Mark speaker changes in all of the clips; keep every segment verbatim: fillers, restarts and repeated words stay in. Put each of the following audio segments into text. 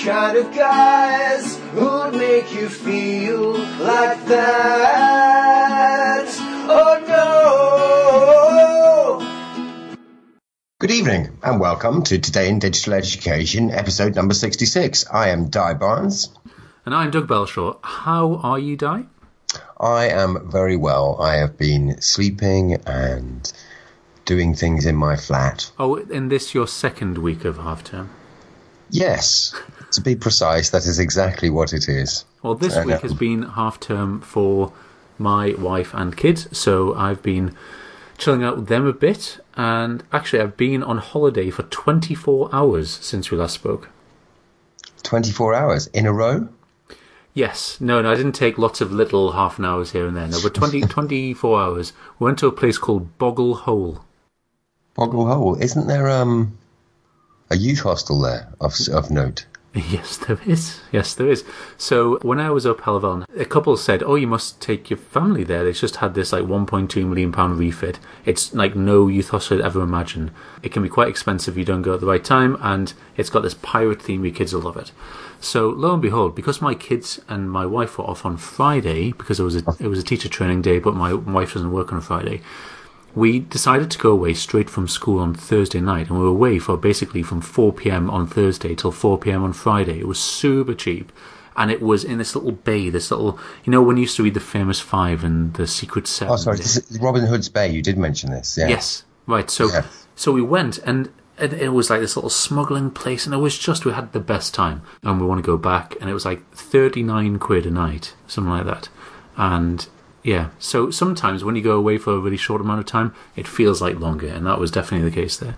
Speaker 1: kind of guys who'd make you feel like that. Oh no!
Speaker 2: Good evening and welcome to Today in Digital Education, episode number sixty-six. I am Di Barnes.
Speaker 3: And I'm Doug Belshaw. How are you, Di?
Speaker 2: I am very well. I have been sleeping and doing things in my flat.
Speaker 3: Oh, in this your second week of half term?
Speaker 2: Yes. To be precise, that is exactly what it is.
Speaker 3: Well, this
Speaker 2: and,
Speaker 3: week
Speaker 2: um,
Speaker 3: has been half term for my wife and kids, so I've been chilling out with them a bit, and actually I've been on holiday for twenty-four hours since we last spoke.
Speaker 2: twenty-four hours in a row?
Speaker 3: Yes. No, no, I didn't take lots of little half an hours here and there. No, but twenty, twenty-four hours. We went to a place called Boggle Hole.
Speaker 2: Boggle Hole. Isn't there um a youth hostel there of of note?
Speaker 3: Yes, there is. Yes, there is. So when I was up Helleveln, a couple said, oh, you must take your family there. They just had this like one point two million pound refit. It's like no youth hostel I'd ever imagine. It can be quite expensive if you don't go at the right time, and it's got this pirate theme. Your kids will love it. So lo and behold, because my kids and my wife were off on Friday, because it was a, it was a teacher training day, but my wife doesn't work on a Friday, we decided to go away straight from school on Thursday night, and we were away for basically from four p.m. on Thursday till four p.m. on Friday. It was super cheap, and it was in this little bay, this little, you know, when you used to read The Famous Five and The Secret Seven.
Speaker 2: Oh, sorry, this is Robin Hood's Bay. You did mention this, yeah.
Speaker 3: Yes, right. So,
Speaker 2: yeah.
Speaker 3: so we went, and it, it was like this little smuggling place, and it was just, we had the best time, and we want to go back, and it was like thirty-nine quid a night, something like that, and yeah, so sometimes when you go away for a really short amount of time, it feels like longer, and that was definitely the case there.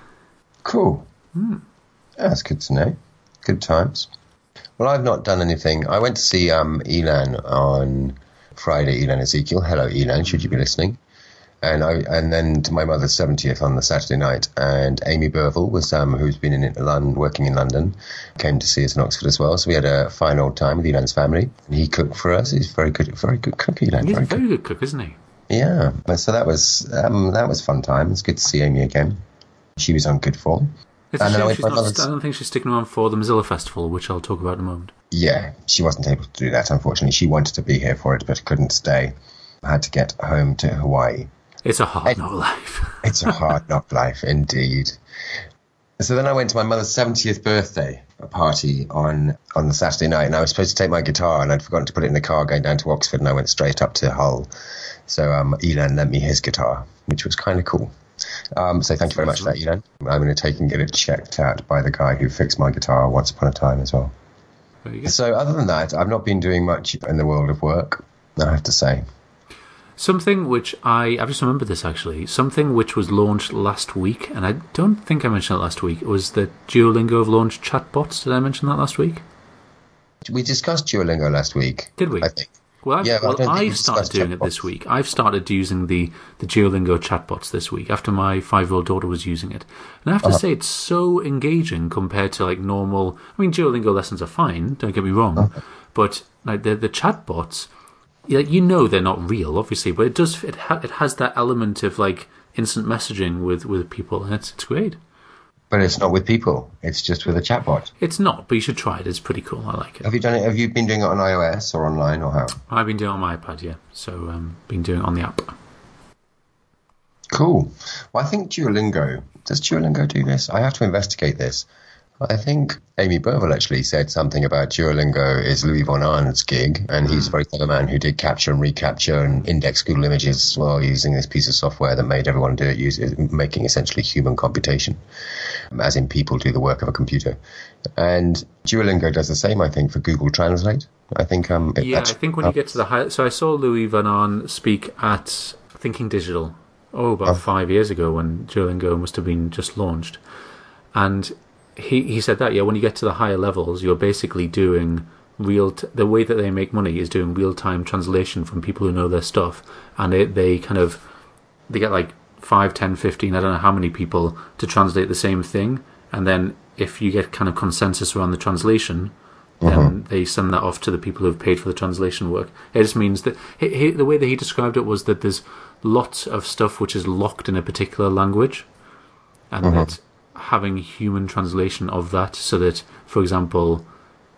Speaker 2: Cool.
Speaker 3: Mm.
Speaker 2: That's good to know. Good times. Well, I've not done anything. I went to see um, Elan on Friday, Elan Ezekiel. Hello, Elan, should you be listening? And I and then to my mother's seventieth on the Saturday night. And Amy Burville, was um, who's been in London, working in London, came to see us in Oxford as well. So we had a fine old time with Elan's family. And he cooked for us. He's very good, very good cook, Elan.
Speaker 3: He's
Speaker 2: very
Speaker 3: a very
Speaker 2: good.
Speaker 3: good cook, isn't he?
Speaker 2: Yeah. So that was um, that was fun time. It's good to see Amy again. She was on good form.
Speaker 3: It's a
Speaker 2: And then I
Speaker 3: shame
Speaker 2: went
Speaker 3: she's
Speaker 2: to my
Speaker 3: not,
Speaker 2: mother's-
Speaker 3: I don't think she's sticking around for the Mozilla Festival, which I'll talk about in a moment.
Speaker 2: Yeah, she wasn't able to do that, unfortunately. She wanted to be here for it, but couldn't stay. I had to get home to Hawaii.
Speaker 3: It's a hard
Speaker 2: Hey.
Speaker 3: knock life.
Speaker 2: It's a hard knock life, indeed. So then I went to my mother's seventieth birthday party on, on the Saturday night, and I was supposed to take my guitar, and I'd forgotten to put it in the car going down to Oxford, and I went straight up to Hull. So um, Elan lent me his guitar, which was kind of cool. Um, so thank you very much for that, Elan. I'm going to take and get it checked out by the guy who fixed my guitar once upon a time as well.
Speaker 3: There you go.
Speaker 2: So other than that, I've not been doing much in the world of work, I have to say.
Speaker 3: Something which I, I've just remembered this actually, something which was launched last week, and I don't think I mentioned it last week, was that Duolingo have launched chatbots. Did I mention that last week?
Speaker 2: We discussed Duolingo last week.
Speaker 3: Did we?
Speaker 2: I think.
Speaker 3: Well, I've,
Speaker 2: Yeah, but I
Speaker 3: well,
Speaker 2: don't think we
Speaker 3: I've started
Speaker 2: discussed
Speaker 3: doing it this
Speaker 2: chatbots.
Speaker 3: week. I've started using the, the Duolingo chatbots this week after my five-year-old daughter was using it. And I have to
Speaker 2: Uh-huh.
Speaker 3: say, it's so engaging compared to like normal... I mean, Duolingo lessons are fine, don't get me wrong,
Speaker 2: Uh-huh.
Speaker 3: but like the, the chatbots, you you know they're not real, obviously, but it does it, ha- it has that element of like instant messaging with, with people, and it's, it's great.
Speaker 2: But it's not with people. It's just with a chatbot.
Speaker 3: It's not, but you should try it. It's pretty cool. I like it.
Speaker 2: Have you done it? Have you been doing it on iOS or online or how?
Speaker 3: I've been doing it on my iPad, yeah. So um, been doing it on the app.
Speaker 2: Cool. Well, I think Duolingo. Does Duolingo do this? I have to investigate this. I think Amy Burville actually said something about Duolingo is Louis von Arn's gig, and he's a very clever man who did capture and recapture and index Google images as well using this piece of software that made everyone do it, use, making essentially human computation, as in people do the work of a computer. And Duolingo does the same, I think, for Google Translate. I think um, it,
Speaker 3: Yeah, I
Speaker 2: that's-
Speaker 3: think when you get to the high... So I saw Louis Van Arn speak at Thinking Digital, oh, about
Speaker 2: Oh.
Speaker 3: five years ago when Duolingo must have been just launched. And he, he said that, yeah, when you get to the higher levels, you're basically doing real... T- the way that they make money is doing real-time translation from people who know their stuff. And they, they kind of... They get like five, ten, fifteen, I don't know how many people to translate the same thing. And then if you get kind of consensus around the translation... then
Speaker 2: Uh-huh.
Speaker 3: they send that off to the people who've paid for the translation work. It just means that he, he, the way that he described it was that there's lots of stuff which is locked in a particular language, and
Speaker 2: Uh-huh.
Speaker 3: that having human translation of that, so that, for example,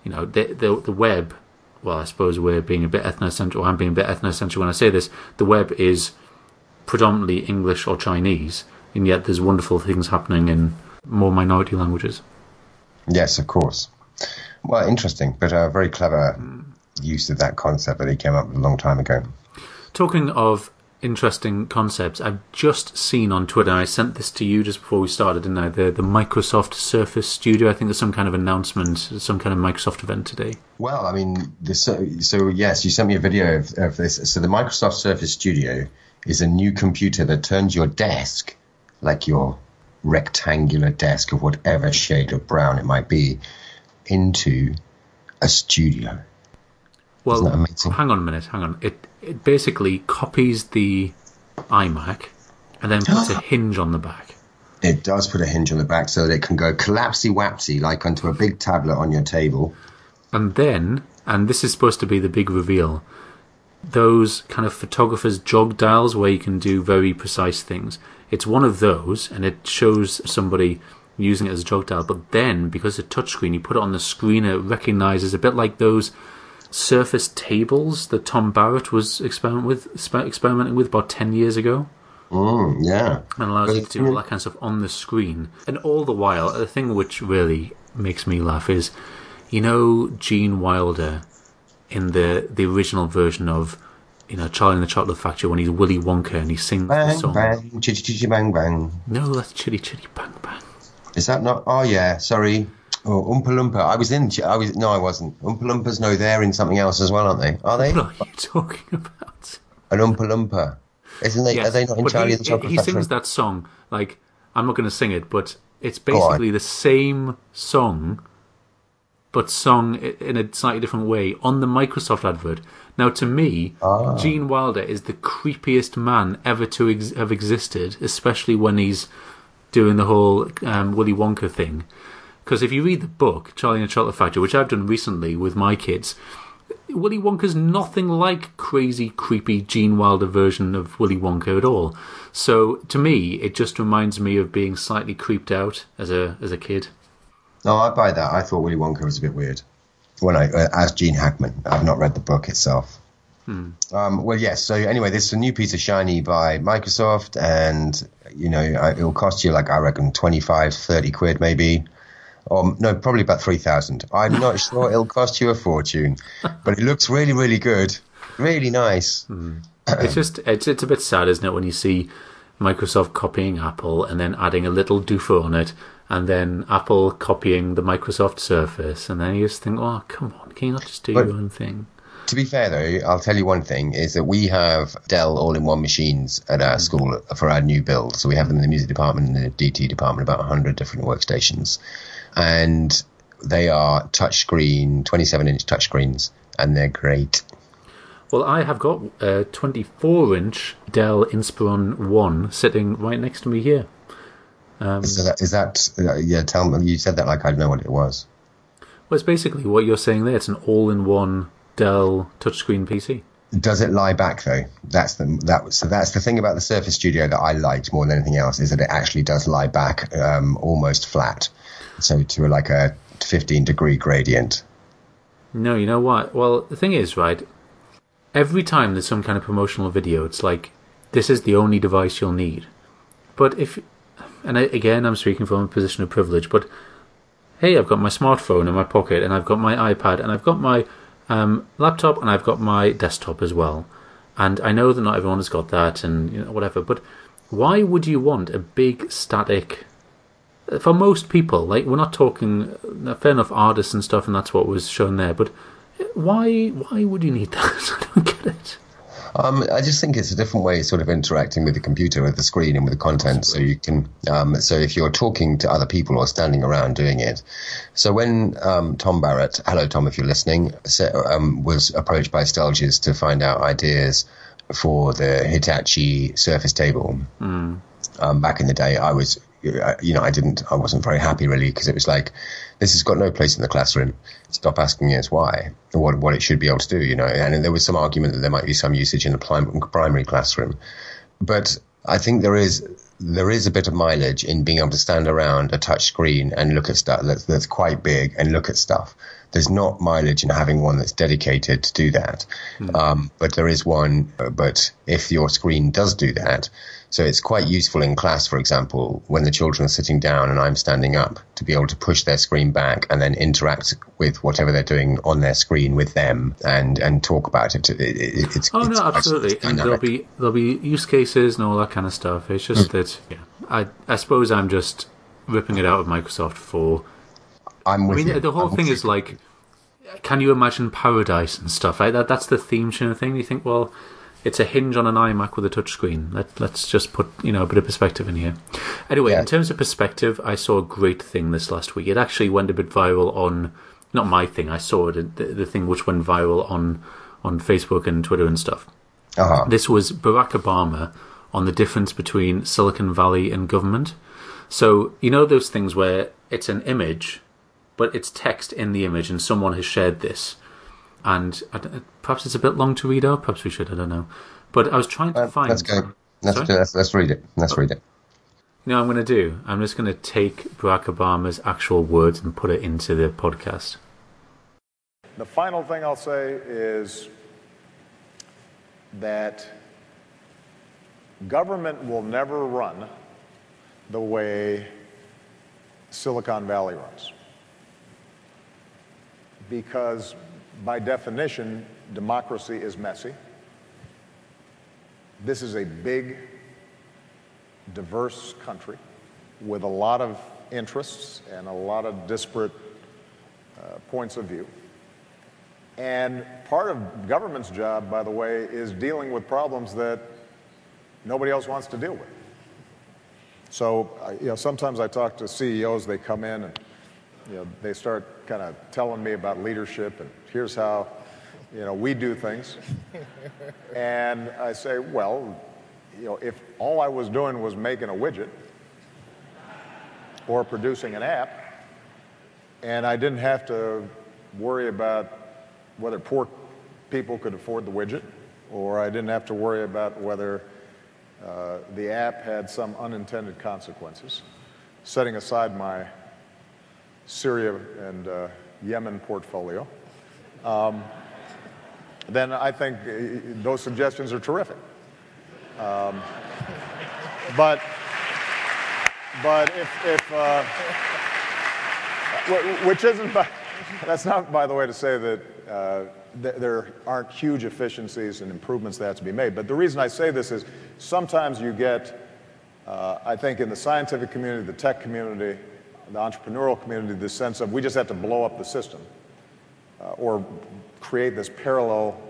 Speaker 3: you know, the, the, the web, well, I suppose we're being a bit ethnocentric, or I'm being a bit ethnocentric when I say this, the web is predominantly English or Chinese, and yet there's wonderful things happening in more minority languages.
Speaker 2: Yes, of course. Well, interesting, but a very clever mm. use of that concept that he came up with a long time ago.
Speaker 3: Talking of interesting concepts, I've just seen on Twitter, and I sent this to you just before we started, didn't I? The, the Microsoft Surface Studio. I think there's some kind of announcement, some kind of Microsoft event today.
Speaker 2: Well, I mean, this, so, so yes, you sent me a video of, of this. So the Microsoft Surface Studio is a new computer that turns your desk, like your rectangular desk of whatever shade of brown it might be, into a studio.
Speaker 3: Well,
Speaker 2: Isn't that amazing?
Speaker 3: hang on a minute, hang on. It it basically copies the iMac and then puts a hinge on the back.
Speaker 2: It does put a hinge on the back so that it can go collapsy-wapsy like onto a big tablet on your table.
Speaker 3: And then, and this is supposed to be the big reveal, those kind of photographer's jog dials where you can do very precise things. It's one of those, and it shows somebody using it as a jog dial. But then, because it's a touchscreen, you put it on the screen, and it recognises a bit like those Surface tables that Tom Barrett was experiment with, experimenting with about ten years ago.
Speaker 2: Mm, yeah.
Speaker 3: And allows you to do all that kind of stuff on the screen. And all the while, the thing which really makes me laugh is, you know, Gene Wilder in the, the original version of, you know, Charlie and the Chocolate Factory when he's Willy Wonka and he sings
Speaker 2: bang,
Speaker 3: the song.
Speaker 2: Bang, chitty chitty bang bang.
Speaker 3: No, that's Chitty Chitty Bang Bang.
Speaker 2: Is that not? Oh yeah, sorry. Oh, Oompa Loompa. I was in. I was no, I wasn't. Oompa Loompas. No, they're in something else as well, aren't they? Are they?
Speaker 3: What are you talking about?
Speaker 2: An Oompa Loompa. Isn't they?
Speaker 3: Yes,
Speaker 2: are they not in Charlie
Speaker 3: he,
Speaker 2: and the Chocolate
Speaker 3: he
Speaker 2: Factory?
Speaker 3: He sings that song. Like, I'm not going to sing it, but it's basically the same song, but sung in a slightly different way on the Microsoft advert. Now, to me,
Speaker 2: ah.
Speaker 3: Gene Wilder is the creepiest man ever to ex- have existed, especially when he's doing the whole um, Willy Wonka thing. Because if you read the book, Charlie and the Chocolate Factory, which I've done recently with my kids, Willy Wonka's nothing like crazy, creepy Gene Wilder version of Willy Wonka at all. So, to me, it just reminds me of being slightly creeped out as a as a kid.
Speaker 2: No, I buy that. I thought Willy Wonka was a bit weird. When I, uh, as Gene Hackman, I've not read the book itself. Hmm. Um, well, yes. So anyway, this is a new piece of shiny by Microsoft, and you know it'll cost you like I reckon twenty-five, thirty quid maybe. Or no, probably about three thousand. I'm not sure it'll cost you a fortune, but it looks really, really good, really nice.
Speaker 3: Hmm. It's just it's it's a bit sad, isn't it, when you see Microsoft copying Apple and then adding a little doofo on it, and then Apple copying the Microsoft Surface, and then you just think, oh, come on, can you not just do
Speaker 2: but,
Speaker 3: your own thing?
Speaker 2: To be fair, though, I'll tell you one thing, is that we have Dell all-in-one machines at our school for our new build. So we have them in the music department and the D T department, about one hundred different workstations. And they are touchscreen, twenty-seven inch touchscreens, and they're great.
Speaker 3: Well, I have got a twenty-four inch Dell Inspiron one sitting right next to me here. Um,
Speaker 2: so that, is that, uh, yeah, tell me, you said that like I know what it was.
Speaker 3: Well, it's basically what you're saying there. It's an all-in-one Dell touchscreen P C.
Speaker 2: Does it lie back, though? That's the, that, so that's the thing about the Surface Studio that I liked more than anything else, is that it actually does lie back um, almost flat. So to like a fifteen degree gradient.
Speaker 3: No, you know what? Well, the thing is, right, every time there's some kind of promotional video, it's like, this is the only device you'll need. But if, and I, again, I'm speaking from a position of privilege, but hey, I've got my smartphone in my pocket, and I've got my iPad, and I've got my um, laptop, and I've got my desktop as well. And I know that not everyone has got that, and you know, whatever, but why would you want a big static... For most people, like, we're not talking, fair enough, artists and stuff, and that's what was shown there, but why why would you need that? I don't get it.
Speaker 2: Um, I just think it's a different way of sort of interacting with the computer, with the screen and with the content. So you can, um, so if you're talking to other people or standing around doing it. So when um, Tom Barrett, hello Tom if you're listening, um, was approached by Stelges to find out ideas for the Hitachi Surface Table, mm. um, back in the day, I was... you know, I didn't, I wasn't very happy really, because it was like, this has got no place in the classroom. Stop asking us why, or what, what it should be able to do, you know. And there was some argument that there might be some usage in the prim- primary classroom. But I think there is, there is a bit of mileage in being able to stand around a touch screen and look at stuff that's, that's quite big and look at stuff. there's not mileage in having one that's dedicated to do that. Mm. Um, but there is one, uh, but if your screen does do that, so it's quite useful in class, for example, when the children are sitting down and I'm standing up, to be able to push their screen back and then interact with whatever they're doing on their screen with them and, and talk about it. it, it it's,
Speaker 3: oh,
Speaker 2: it's
Speaker 3: no, absolutely.
Speaker 2: It's
Speaker 3: and there'll be, there'll be use cases and all that kind of stuff. It's just mm. that, yeah, I, I suppose I'm just ripping it out of Microsoft for...
Speaker 2: I'm with
Speaker 3: I mean,
Speaker 2: you.
Speaker 3: the whole
Speaker 2: I'm
Speaker 3: thing is
Speaker 2: you.
Speaker 3: like, can you imagine paradise and stuff? Right? That, that's the theme tune thing. You think, well... It's a hinge on an iMac with a touchscreen. Let, let's just put, you know, a bit of perspective in here. Anyway, yeah. In terms of perspective, I saw a great thing this last week. It actually went a bit viral on, not my thing, I saw it, the, the thing which went viral on, on Facebook and Twitter and stuff.
Speaker 2: Uh-huh.
Speaker 3: This was Barack Obama on the difference between Silicon Valley and government. So, you know those things where it's an image, but it's text in the image and someone has shared this. And I perhaps it's a bit long to read out. Perhaps we should. I don't know. But I was trying to
Speaker 2: uh,
Speaker 3: find.
Speaker 2: Let's go. Let's, do, let's, let's read it. Let's read it.
Speaker 3: You know what I'm going to do? I'm just going to take Barack Obama's actual words and put it into the podcast.
Speaker 4: The final thing I'll say is that government will never run the way Silicon Valley runs. Because by definition, democracy is messy. This is a big, diverse country with a lot of interests and a lot of disparate uh, points of view. And part of government's job, by the way, is dealing with problems that nobody else wants to deal with. So, uh, you know, sometimes I talk to C E Os, they come in and you know, they start kind of telling me about leadership and here's how, you know, we do things. And I say, well, you know, if all I was doing was making a widget or producing an app, and I didn't have to worry about whether poor people could afford the widget, or I didn't have to worry about whether uh, the app had some unintended consequences, setting aside my Syria and uh, Yemen portfolio, um, then I think those suggestions are terrific. Um, but but if, if uh, which isn't, by, that's not, by the way, to say that uh, th- there aren't huge efficiencies and improvements that have to be made. But the reason I say this is sometimes you get, uh, I think, in the scientific community, the tech community, the entrepreneurial community, this sense of we just have to blow up the system uh, or create this parallel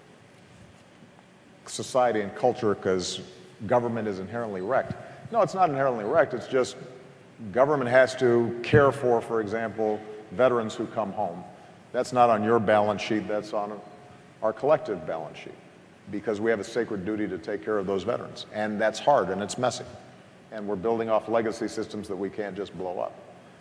Speaker 4: society and culture because government is inherently wrecked. No, it's not inherently wrecked. It's just government has to care for, for example, veterans who come home. That's not on your balance sheet. That's on our collective balance sheet because we have a sacred duty to take care of those veterans. And that's hard and it's messy. And we're building off legacy systems that we can't just blow up.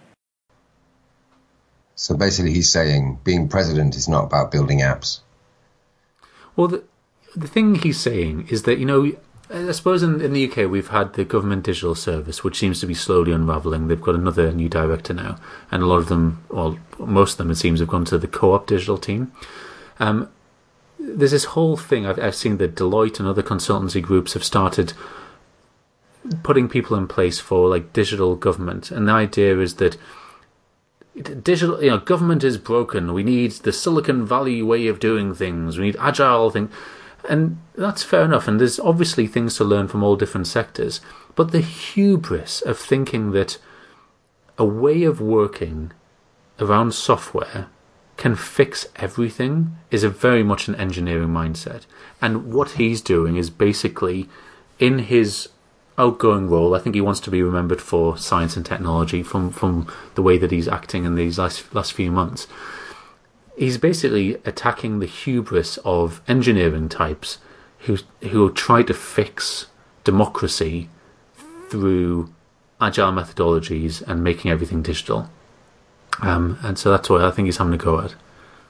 Speaker 2: So basically he's saying being president is not about building apps.
Speaker 3: Well, the, the thing he's saying is that, you know, I suppose in, in the U K we've had the Government Digital Service, which seems to be slowly unravelling. They've got another new director now, and a lot of them, well, most of them it seems have gone to the Co-op digital team. Um, there's this whole thing, I've, I've seen that Deloitte and other consultancy groups have started putting people in place for like digital government, and the idea is that digital, you know, government is broken. We need the Silicon Valley way of doing things. We need agile things. And that's fair enough. And there's obviously things to learn from all different sectors. But the hubris of thinking that a way of working around software can fix everything is a very much an engineering mindset. And what he's doing is basically, in his outgoing role, I think he wants to be remembered for science and technology from, from the way that he's acting in these last last few months. He's basically attacking the hubris of engineering types who who try to fix democracy through agile methodologies and making everything digital. Um, and so that's what I think he's having to go at.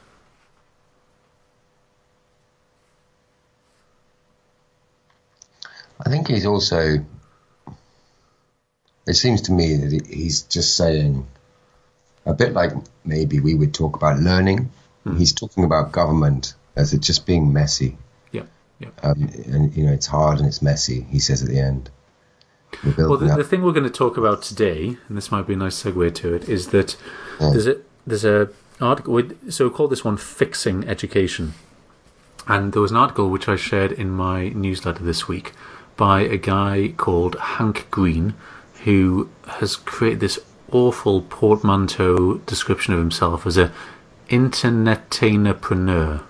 Speaker 2: I think he's also... It seems to me that he's just saying a bit like maybe we would talk about learning. Mm. He's talking about government as it just being messy.
Speaker 3: Yeah, yeah.
Speaker 2: Um, and, you know, it's hard and it's messy, he says at the end.
Speaker 3: Well, the, the thing we're going to talk about today, and this might be a nice segue to it, is that yeah. there's a there's a article. With, so we call this one "Fixing Education," and there was an article which I shared in my newsletter this week by a guy called Hank Green, who has created this awful portmanteau description of himself as a internetanpreneur,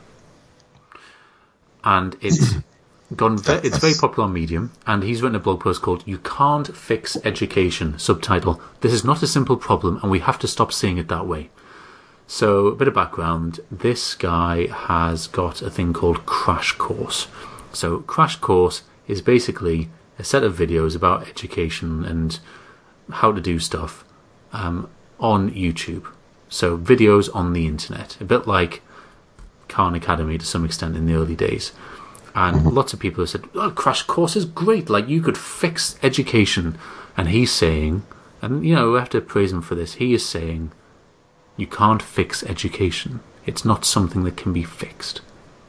Speaker 3: and it's. Gone ve- it's very popular on Medium, and he's written a blog post called "You Can't Fix Education," subtitle, "This is not a simple problem and we have to stop seeing it that way." So, a bit of background, this guy has got a thing called Crash Course. So, Crash Course is basically a set of videos about education and how to do stuff um, on YouTube. So, videos on the internet, a bit like Khan Academy to some extent in the early days. And mm-hmm. lots of people have said, oh, Crash Course is great, like you could fix education. And he's saying, and you know, we have to praise him for this, he is saying, you can't fix education. It's not something that can be fixed.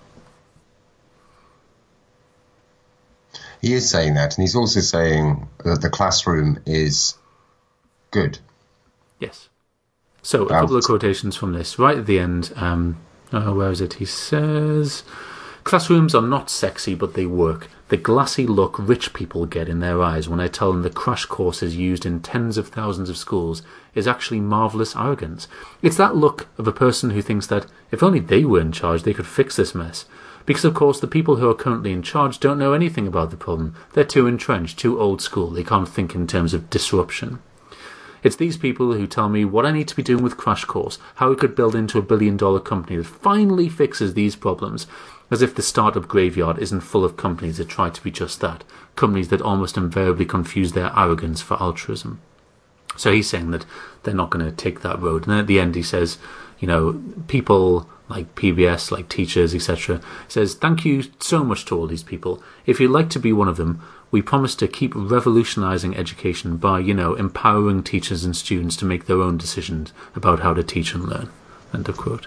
Speaker 2: He is saying that, and he's also saying that the classroom is good.
Speaker 3: Yes. So, a couple of quotations from this. Right at the end, um, oh, where is it? He says... Classrooms are not sexy, but they work. The glassy look rich people get in their eyes when I tell them the Crash Course is used in tens of thousands of schools is actually marvellous arrogance. It's that look of a person who thinks that if only they were in charge, they could fix this mess. Because, of course, the people who are currently in charge don't know anything about the problem. They're too entrenched, too old school. They can't think in terms of disruption. It's these people who tell me what I need to be doing with Crash Course, how we could build into a billion-dollar company that finally fixes these problems. As if the startup graveyard isn't full of companies that try to be just that. Companies that almost invariably confuse their arrogance for altruism. So he's saying that they're not going to take that road. And then at the end he says, you know, people like P B S, like teachers, et cetera, says, thank you so much to all these people. If you'd like to be one of them, we promise to keep revolutionising education by, you know, empowering teachers and students to make their own decisions about how to teach and learn. End of quote.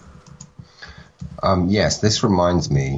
Speaker 2: Um, yes, this reminds me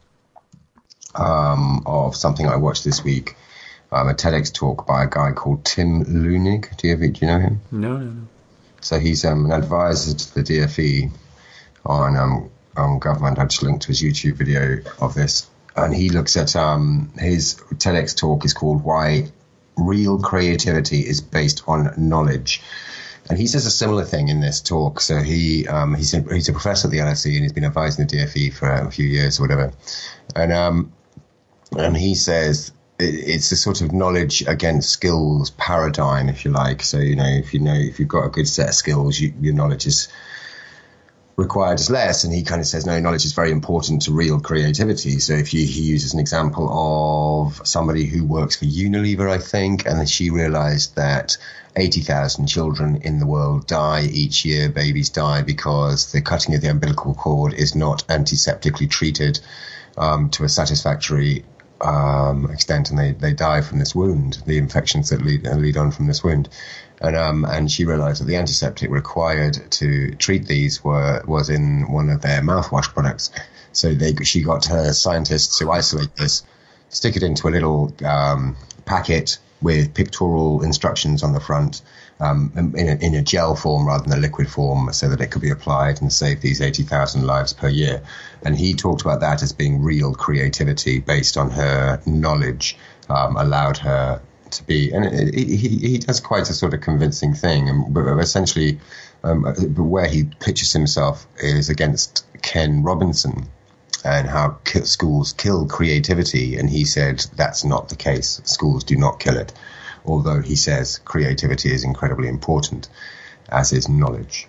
Speaker 2: um, of something I watched this week, um, a TEDx talk by a guy called Tim Lunig. Do you, ever, do you know him?
Speaker 3: No, no, no.
Speaker 2: So he's um, an advisor to the D F E on, um, on government. I just linked to his YouTube video of this. And he looks at um, his TEDx talk is called Why Real Creativity is Based on Knowledge. And he says a similar thing in this talk. So he um, he's, a, he's a professor at the L S E and he's been advising the D F E for a few years or whatever. And um, and he says it, it's a sort of knowledge against skills paradigm, if you like. So, you know, if you know if you've got a good set of skills, you, your knowledge is required is less. And he kind of says, no, knowledge is very important to real creativity. So if you, he uses an example of somebody who works for Unilever, I think, and then she realized that eighty thousand children in the world die each year, babies die because the cutting of the umbilical cord is not antiseptically treated um, to a satisfactory um, extent, and they, they die from this wound, the infections that lead, uh, lead on from this wound. And um, and she realized that the antiseptic required to treat these were was in one of their mouthwash products. So they she got her scientists to isolate this, stick it into a little um, packet with pictorial instructions on the front um, in, a, in a gel form rather than a liquid form, so that it could be applied and save these eighty thousand lives per year. And he talked about that as being real creativity based on her knowledge, um, allowed her to be, and it, it, he, he does quite a sort of convincing thing. And but essentially, um, where he pitches himself is against Ken Robinson and how schools kill creativity. And he said that's not the case. Schools do not kill it, although he says creativity is incredibly important, as is knowledge.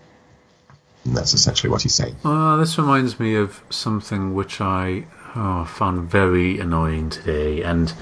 Speaker 2: And that's essentially what he's saying.
Speaker 3: Uh, this reminds me of something which I oh, found very annoying today, and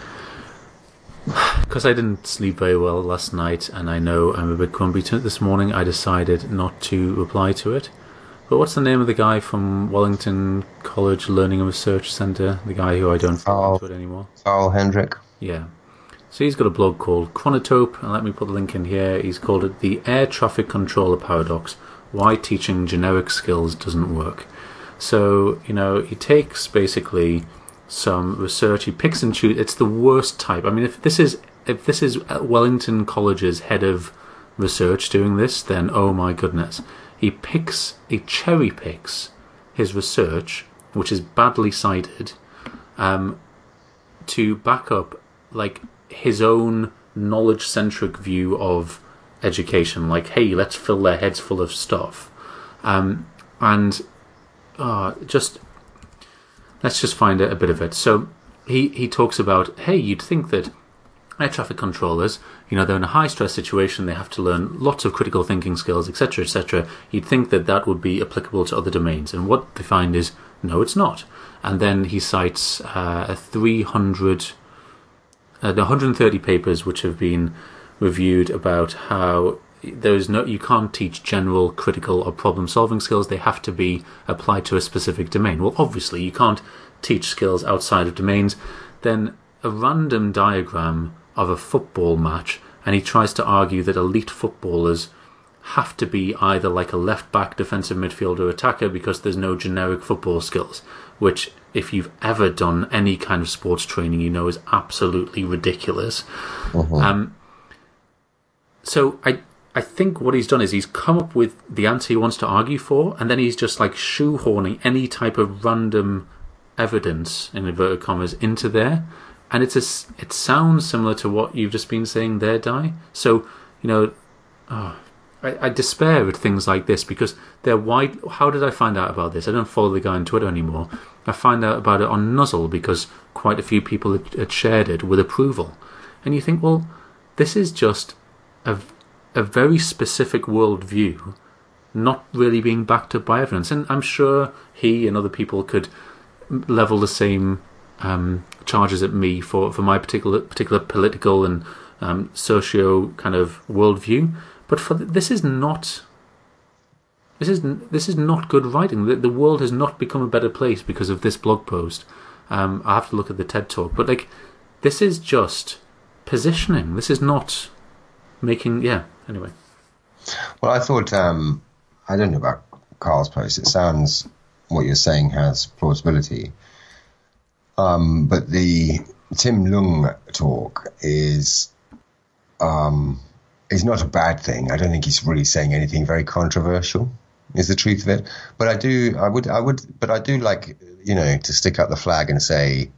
Speaker 3: because I didn't sleep very well last night, and I know I'm a bit grumpy to it this morning, I decided not to reply to it. But what's the name of the guy from Wellington College Learning and Research Centre? The guy who I don't follow to it ananymore.
Speaker 2: Carl Hendrick.
Speaker 3: Yeah. So he's got a blog called Chronotope, and let me put the link in here. He's called it The Air Traffic Controller Paradox, Why Teaching Generic Skills Doesn't Work. So, you know, he takes basically some research, he picks and chooses, it's the worst type. I mean, if this is if this is Wellington College's head of research doing this, then oh my goodness. He picks, he cherry picks his research, which is badly cited, um, to back up, like, his own knowledge-centric view of education, like, hey, let's fill their heads full of stuff. Um, and uh, just, let's just find a, a bit of it. So he, he talks about, hey, you'd think that air traffic controllers, you know, they're in a high-stress situation, they have to learn lots of critical thinking skills, et cetera, et cetera. You'd think that that would be applicable to other domains. And what they find is, no, it's not. And then he cites uh, a three hundred... Uh, the one hundred thirty papers which have been reviewed about how there is no, you can't teach general critical or problem-solving skills. They have to be applied to a specific domain. Well, obviously, you can't teach skills outside of domains. Then a random diagram of a football match, and he tries to argue that elite footballers have to be either like a left-back, defensive midfielder, attacker because there's no generic football skills, which, if you've ever done any kind of sports training, you know is absolutely ridiculous. Uh-huh. Um, so I I think what he's done is he's come up with the answer he wants to argue for, and then he's just like shoehorning any type of random evidence, in inverted commas, into there. And it's a, it sounds similar to what you've just been saying there, Di. So, you know, oh, I, I despair at things like this because they're wide. How did I find out about this? I don't follow the guy on Twitter anymore. I find out about it on Nuzzle because quite a few people had, had shared it with approval. And you think, well, this is just a, a very specific worldview, not really being backed up by evidence. And I'm sure he and other people could level the same um, charges at me for, for my particular particular political and um, socio kind of worldview. But for the, this is not. This is this is not good writing. The, the world has not become a better place because of this blog post. Um, I have to look at the TED Talk, but like, this is just positioning. This is not making. Yeah. Anyway.
Speaker 2: Well, I thought um, I don't know about Carl's post. It sounds what you're saying has plausibility, um, but the Tim Lung talk is. Um, is not a bad thing. I don't think he's really saying anything very controversial, is the truth of it. But I do, I would, I would, but I do like, you know, to stick up the flag and say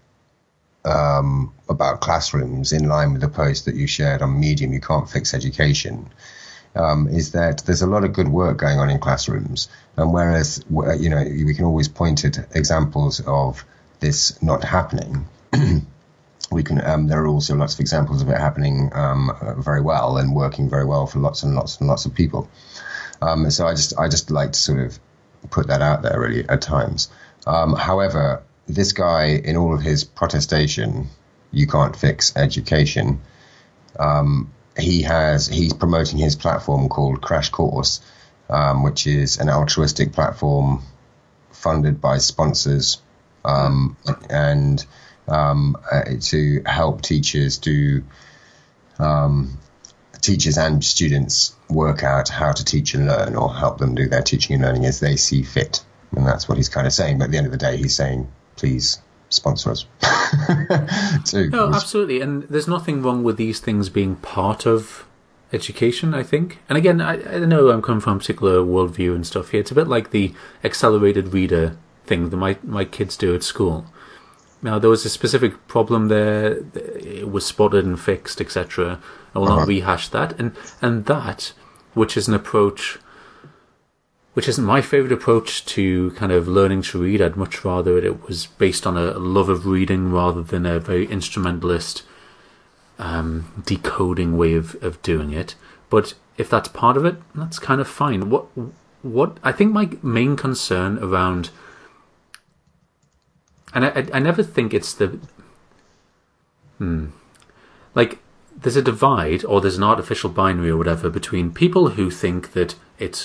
Speaker 2: um, about classrooms in line with the post that you shared on Medium, You Can't Fix Education, um, is that there's a lot of good work going on in classrooms. And whereas, you know, we can always point at examples of this not happening, We can. Um, there are also lots of examples of it happening um, uh, very well and working very well for lots and lots and lots of people. Um, so I just, I just like to sort of put that out there really at times. Um, however, this guy, in all of his protestation, you can't fix education. Um, he has, he's promoting his platform called Crash Course, um, which is an altruistic platform funded by sponsors, um, and. Um, uh, to help teachers do, um, teachers and students work out how to teach and learn, or help them do their teaching and learning as they see fit. And that's what he's kind of saying. But at the end of the day, he's saying, please sponsor us. too.
Speaker 3: No, absolutely. And there's nothing wrong with these things being part of education, I think. And again, I, I know I'm coming from a particular worldview and stuff here. It's a bit like the accelerated reader thing that my, my kids do at school. Now, there was a specific problem there. It was spotted and fixed, et cetera. I will uh-huh. not rehash that. And and that, which is an approach, which isn't my favourite approach to kind of learning to read. I'd much rather it was based on a love of reading rather than a very instrumentalist, um, decoding way of, of doing it. But if that's part of it, that's kind of fine. What what I think my main concern around. And I, I never think it's the... Hmm. Like, there's a divide, or there's an artificial binary or whatever, between people who think that it's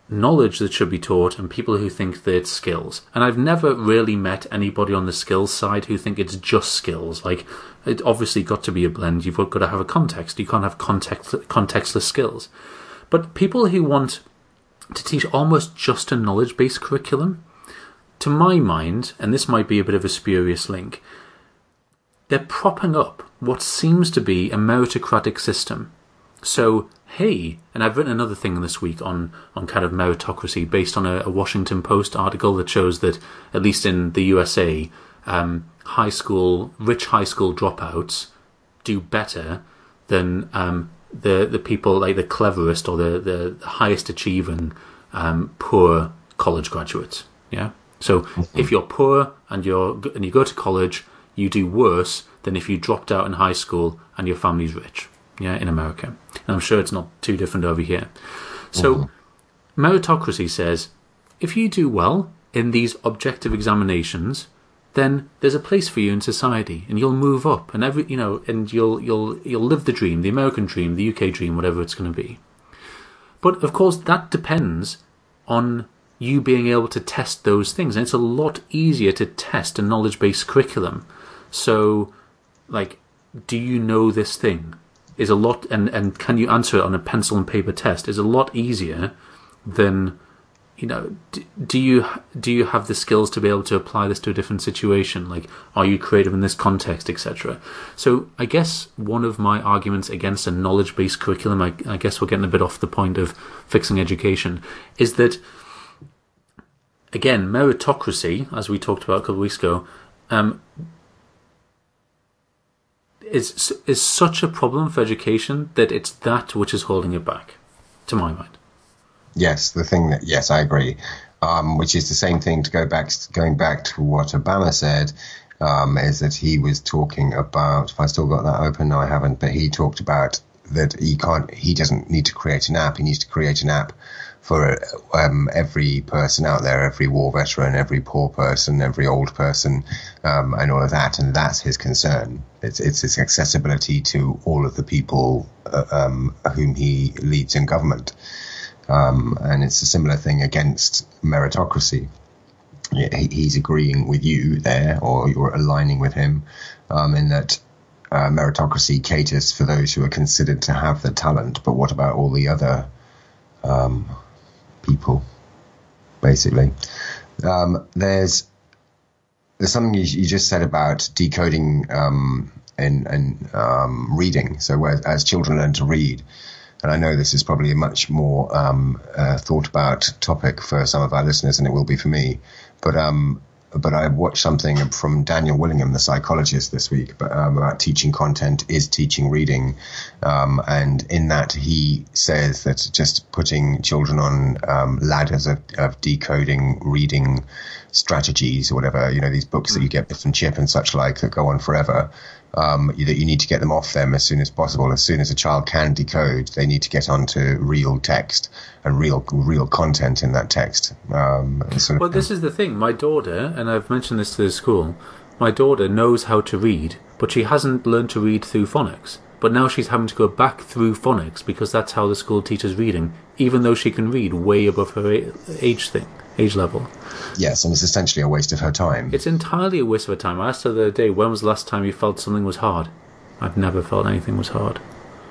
Speaker 3: knowledge that should be taught and people who think that it's skills. And I've never really met anybody on the skills side who think it's just skills. Like, it obviously got to be a blend. You've got to have a context. You can't have context contextless skills. But people who want to teach almost just a knowledge-based curriculum, to my mind, and this might be a bit of a spurious link, they're propping up what seems to be a meritocratic system. So, hey, and I've written another thing this week on, on kind of meritocracy based on a, a Washington Post article that shows that, at least in the U S A, um, high school, rich high school dropouts do better than um, the the people, like the cleverest or the, the highest achieving um, poor college graduates. Yeah. So mm-hmm. if you're poor and you're and you go to college, you do worse than if you dropped out in high school and your family's rich. Yeah, in America. And I'm sure it's not too different over here. So mm-hmm. meritocracy says, if you do well in these objective examinations, then there's a place for you in society, and you'll move up, and every you know, and you'll you'll you'll live the dream, the American dream, the U K dream, whatever it's going to be. But of course, that depends on you being able to test those things, and it's a lot easier to test a knowledge-based curriculum. So, like, do you know this thing? Is a lot, and, and can you answer it on a pencil and paper test? Is a lot easier than, you know, do, do you do you have the skills to be able to apply this to a different situation? Like, are you creative in this context, et cetera? So I guess one of my arguments against a knowledge-based curriculum, I, I guess we're getting a bit off the point of fixing education, is that, again, meritocracy, as we talked about a couple of weeks ago, um, is is such a problem for education that it's that which is holding it back, to my mind.
Speaker 2: Yes, the thing that, yes, I agree, um, which is the same thing to go back, going back to what Obama said, um, is that he was talking about, if I still got that open, no, I haven't, but he talked about that he can't, he doesn't need to create an app, he needs to create an app for um, every person out there, every war veteran, every poor person, every old person, um, and all of that, and that's his concern. It's it's its accessibility to all of the people uh, um, whom he leads in government. Um, and it's a similar thing against meritocracy. He, he's agreeing with you there, or you're aligning with him, um, in that uh, meritocracy caters for those who are considered to have the talent. But what about all the other um, people, basically? Um, there's there's something you, you just said about decoding um, and, and um, reading. So as, as children learn to read, and I know this is probably a much more um, uh, thought about topic for some of our listeners than it will be for me. But um, but I watched something from Daniel Willingham, the psychologist, this week, but, um, about teaching content is teaching reading. Um, and in that, he says that just putting children on um, ladders of, of decoding reading strategies or whatever, you know, these books that you get from Chip and such like that go on forever, um, you, that you need to get them off them as soon as possible. As soon as a child can decode, they need to get onto real text and real real content in that text. Um, sort of
Speaker 3: well, this is the thing. My daughter, and I've mentioned this to the school, my daughter knows how to read, but she hasn't learned to read through phonics. But now she's having to go back through phonics because that's how the school teaches reading, even though she can read way above her age thing, age level.
Speaker 2: Yes, and it's essentially a waste of her time.
Speaker 3: It's entirely a waste of her time. I asked her the other day, when was the last time you felt something was hard? I've never felt anything was hard.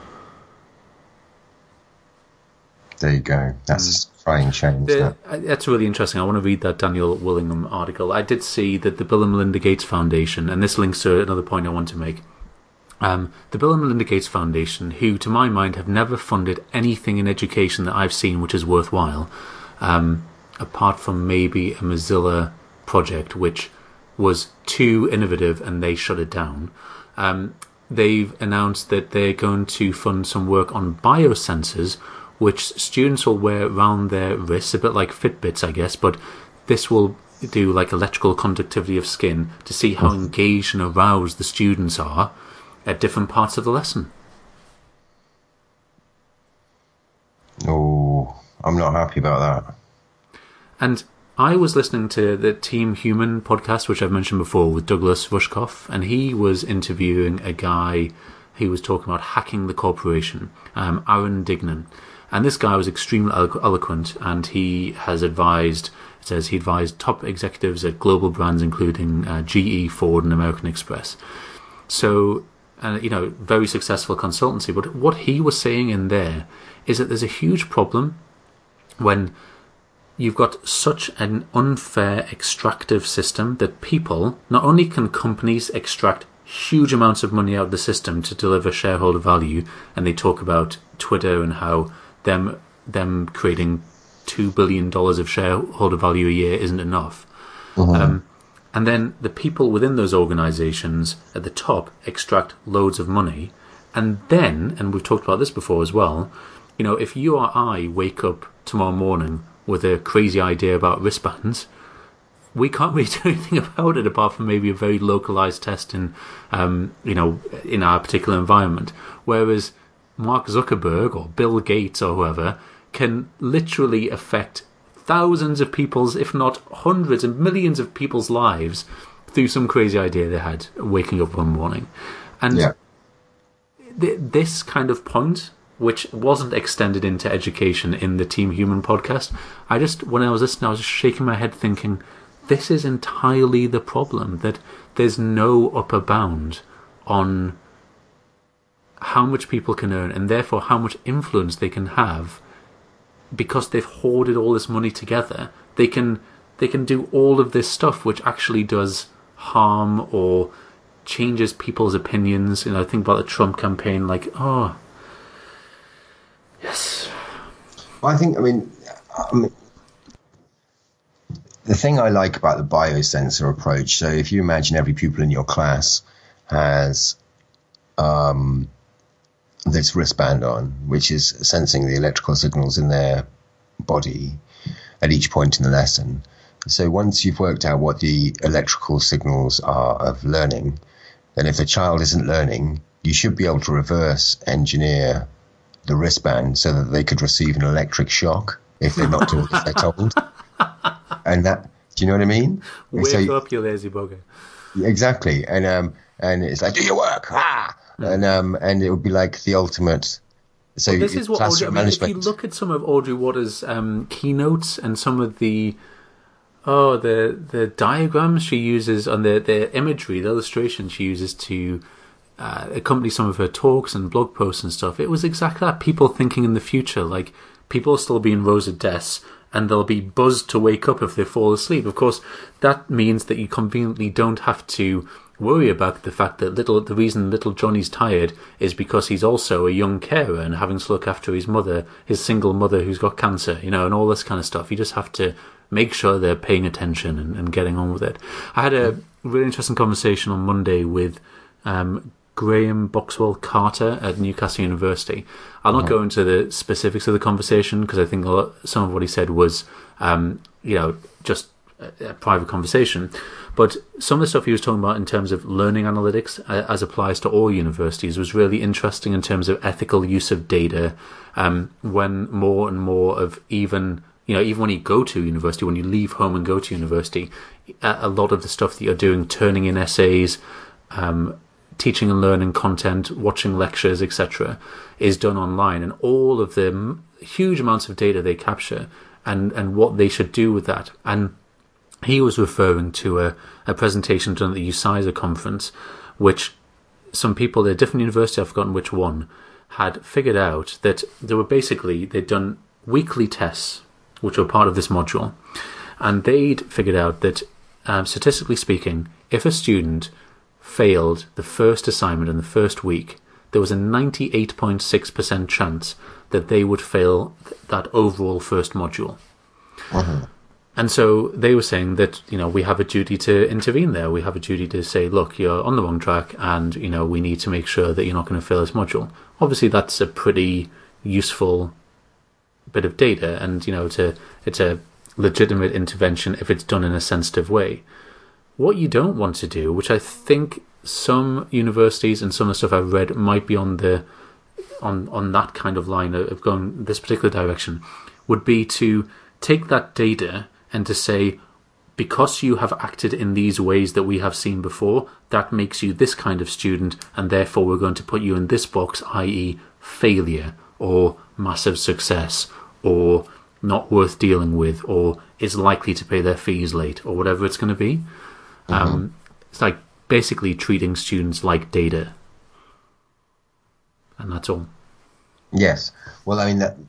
Speaker 2: There you go. That's mm. crying shame.
Speaker 3: The, that? That's really interesting. I want to read that Daniel Willingham article. I did see that the Bill and Melinda Gates Foundation, and this links to another point I want to make, um, the Bill and Melinda Gates Foundation, who to my mind have never funded anything in education that I've seen which is worthwhile, um, apart from maybe a Mozilla project which was too innovative and they shut it down. Um, they've announced that they're going to fund some work on biosensors which students will wear around their wrists, a bit like Fitbits, I guess, but this will do like electrical conductivity of skin to see how engaged and aroused the students are at different parts of the lesson.
Speaker 2: Oh, I'm not happy about that.
Speaker 3: And I was listening to the Team Human podcast, which I've mentioned before, with Douglas Rushkoff, and he was interviewing a guy who was talking about hacking the corporation, um, Aaron Dignan. And this guy was extremely elo- eloquent, and he has advised, it says he advised top executives at global brands including uh, G E, Ford, and American Express. So, uh, you know, very successful consultancy. But what he was saying in there is that there's a huge problem when you've got such an unfair extractive system that people, not only can companies extract huge amounts of money out of the system to deliver shareholder value, and they talk about Twitter and how them them creating two billion dollars of shareholder value a year isn't enough. Mm-hmm. Um, and then the people within those organizations at the top extract loads of money. And then, and we've talked about this before as well, you know, if you or I wake up tomorrow morning with a crazy idea about wristbands, we can't really do anything about it apart from maybe a very localized test in, um, you know, in our particular environment. Whereas Mark Zuckerberg or Bill Gates or whoever can literally affect thousands of people's, if not hundreds and millions of people's lives through some crazy idea they had waking up one morning. And
Speaker 2: yeah.
Speaker 3: th- this kind of point, which wasn't extended into education in the Team Human podcast, I just, when I was listening, I was just shaking my head thinking, this is entirely the problem, that there's no upper bound on how much people can earn and therefore how much influence they can have. Because they've hoarded all this money together, they can they can do all of this stuff which actually does harm or changes people's opinions. You know, think about the Trump campaign, like, oh, yes.
Speaker 2: Well, I think, I mean, I mean, the thing I like about the biosensor approach, so if you imagine every pupil in your class has um, this wristband on, which is sensing the electrical signals in their body at each point in the lesson. So once you've worked out what the electrical signals are of learning, then if the child isn't learning, you should be able to reverse engineer the wristband so that they could receive an electric shock if they're not doing what they're told. And that, do you know what I mean?
Speaker 3: Wake
Speaker 2: so,
Speaker 3: up, you lazy bugger.
Speaker 2: Exactly. And um, and it's like, do your work, ah! And um, and it would be like the ultimate. So
Speaker 3: well, this is what Audrey, I mean, if you
Speaker 2: management.
Speaker 3: look at some of Audrey Waters' um, keynotes and some of the oh the the diagrams she uses on the the imagery, the illustration she uses to uh, accompany some of her talks and blog posts and stuff, it was exactly that. People thinking in the future, like people will still be in rows of desks and they'll be buzzed to wake up if they fall asleep. Of course, that means that you conveniently don't have to worry about the fact that little the reason little Johnny's tired is because he's also a young carer and having to look after his mother, his single mother who's got cancer, you know, and all this kind of stuff. You just have to make sure they're paying attention and, and getting on with it. I had a really interesting conversation on Monday with um, Graham Boxwell Carter at Newcastle University. I'll not go into the specifics of the conversation because I think a lot, some of what he said was, um, you know, just a, a private conversation. But some of the stuff he was talking about in terms of learning analytics, uh, as applies to all universities, was really interesting in terms of ethical use of data. Um, when more and more of even, you know, even when you go to university, when you leave home and go to university, a, a lot of the stuff that you're doing, turning in essays, um, teaching and learning content, watching lectures, et cetera, is done online, and all of the m- huge amounts of data they capture, and, and what they should do with that. And he was referring to a, a presentation done at the U C I S A conference, which some people at a different university, I've forgotten which one, had figured out that they were basically, they'd done weekly tests, which were part of this module, and they'd figured out that, um, statistically speaking, if a student failed the first assignment in the first week, there was a ninety-eight point six percent chance that they would fail th- that overall first module. Uh-huh. And so they were saying that, you know, we have a duty to intervene there. We have a duty to say, look, you're on the wrong track and, you know, we need to make sure that you're not going to fail this module. Obviously, that's a pretty useful bit of data, and, you know, it's a, it's a legitimate intervention if it's done in a sensitive way. What you don't want to do, which I think some universities and some of the stuff I've read might be on the on on that kind of line of going this particular direction, would be to take that data and to say, because you have acted in these ways that we have seen before, that makes you this kind of student, and therefore we're going to put you in this box, that is failure or massive success or not worth dealing with or is likely to pay their fees late or whatever it's going to be. Mm-hmm. Um, it's like basically treating students like data. And that's all.
Speaker 2: Yes. Well, I mean, that,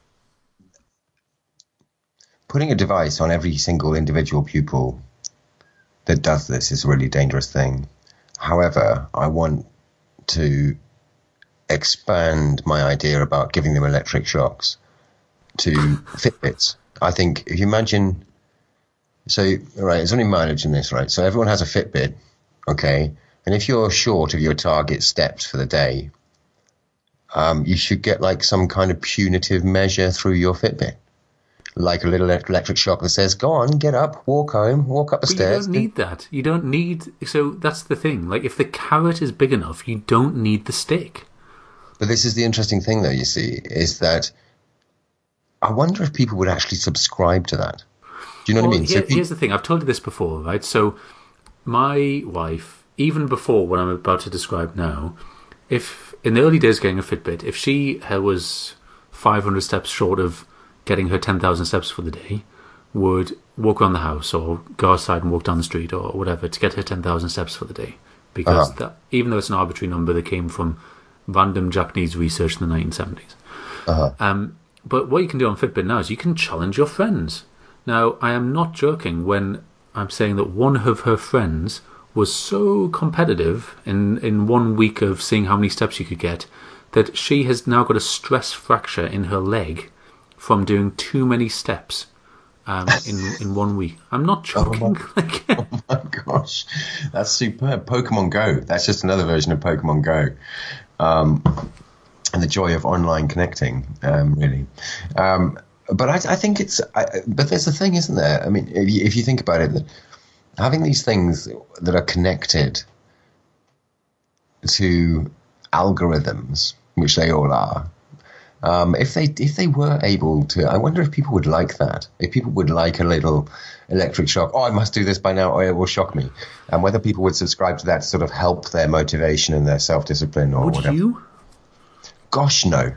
Speaker 2: putting a device on every single individual pupil that does this is a really dangerous thing. However, I want to expand my idea about giving them electric shocks to Fitbits. I think if you imagine, so, right, there's only mileage in this, right? So everyone has a Fitbit, okay? And if you're short of your target steps for the day, um, you should get like some kind of punitive measure through your Fitbit. Like a little electric shock that says, go on, get up, walk home, walk up the
Speaker 3: but
Speaker 2: stairs.
Speaker 3: You don't need that. You don't need... So that's the thing. Like, if the carrot is big enough, you don't need the stick.
Speaker 2: But this is the interesting thing, though, you see, is that I wonder if people would actually subscribe to that. Do you know
Speaker 3: well,
Speaker 2: what I mean?
Speaker 3: Here,
Speaker 2: so pe-
Speaker 3: here's the thing. I've told you this before, right? So my wife, even before what I'm about to describe now, if in the early days getting a Fitbit, if she was five hundred steps short of getting her ten thousand steps for the day, would walk around the house or go outside and walk down the street or whatever to get her ten thousand steps for the day. Because
Speaker 2: uh-huh.
Speaker 3: that, even though it's an arbitrary number that came from random Japanese research in the nineteen seventies.
Speaker 2: Uh-huh.
Speaker 3: Um, but what you can do on Fitbit now is you can challenge your friends. Now, I am not joking when I'm saying that one of her friends was so competitive in, in one week of seeing how many steps you could get that she has now got a stress fracture in her leg from doing too many steps um, in in one week. I'm not joking.
Speaker 2: Oh my, oh my gosh, that's superb. Pokemon Go. That's just another version of Pokemon Go. Um, and the joy of online connecting, um, really. Um, but I, I think it's... I, but there's a thing, isn't there? I mean, if you, if you think about it, that having these things that are connected to algorithms, which they all are, Um, if they if they were able to, I wonder if people would like that. If people would like a little electric shock. Oh, I must do this by now, or it will shock me. And whether people would subscribe to that to sort of help their motivation and their self-discipline or
Speaker 3: Would
Speaker 2: whatever.
Speaker 3: you?
Speaker 2: Gosh, no.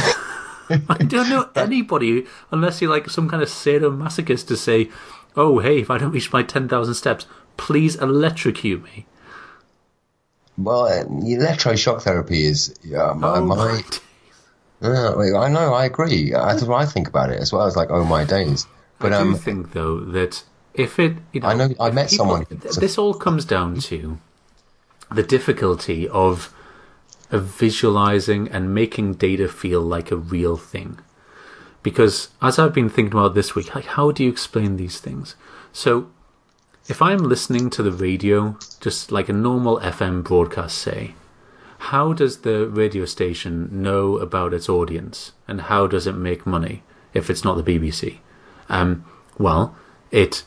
Speaker 3: I don't know anybody, unless you're like some kind of sadomasochist, to say, oh, hey, if I don't reach my ten thousand steps, please electrocute me.
Speaker 2: Well, uh, electroshock therapy is um,
Speaker 3: Oh,
Speaker 2: my...
Speaker 3: my
Speaker 2: Uh, I know, I agree. That's what I think about it as well. It's like, oh my days. But
Speaker 3: I do
Speaker 2: um,
Speaker 3: think, though, that if it... You know,
Speaker 2: I know, I
Speaker 3: if
Speaker 2: met
Speaker 3: people,
Speaker 2: someone...
Speaker 3: This all comes down to the difficulty of, of visualizing and making data feel like a real thing. Because as I've been thinking about this week, like, how do you explain these things? So if I'm listening to the radio, just like a normal F M broadcast, say, how does the radio station know about its audience, and how does it make money if it's not the B B C? Um, well, it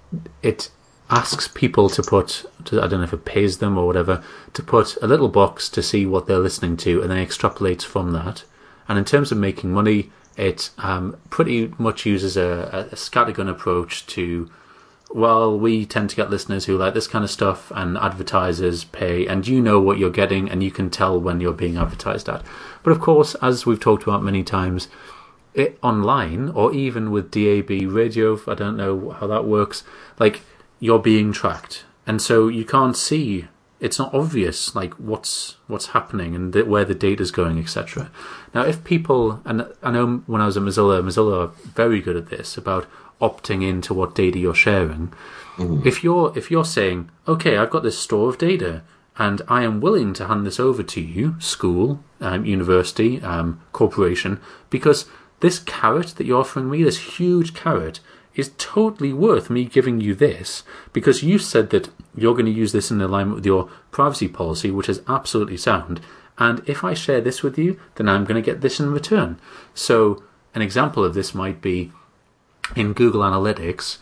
Speaker 3: it asks people to put, to, I don't know if it pays them or whatever, to put a little box to see what they're listening to, and then extrapolates from that. And in terms of making money, it um, pretty much uses a, a scattergun approach to, well, we tend to get listeners who like this kind of stuff, and advertisers pay, and you know what you're getting, and you can tell when you're being advertised at. But of course, as we've talked about many times, it, online, or even with D A B radio, I don't know how that works, like, you're being tracked. And so you can't see, it's not obvious, like, what's what's happening and the, where the data's going, et cetera. Now, if people, and I know when I was at Mozilla, Mozilla are very good at this, about opting into what data you're sharing. Mm. If you're if you're saying, okay, I've got this store of data and I am willing to hand this over to you, school, um, university, um, corporation, because this carrot that you're offering me, this huge carrot, is totally worth me giving you this, because you said that you're going to use this in alignment with your privacy policy, which is absolutely sound, and if I share this with you, then I'm going to get this in return. So an example of this might be, in Google Analytics,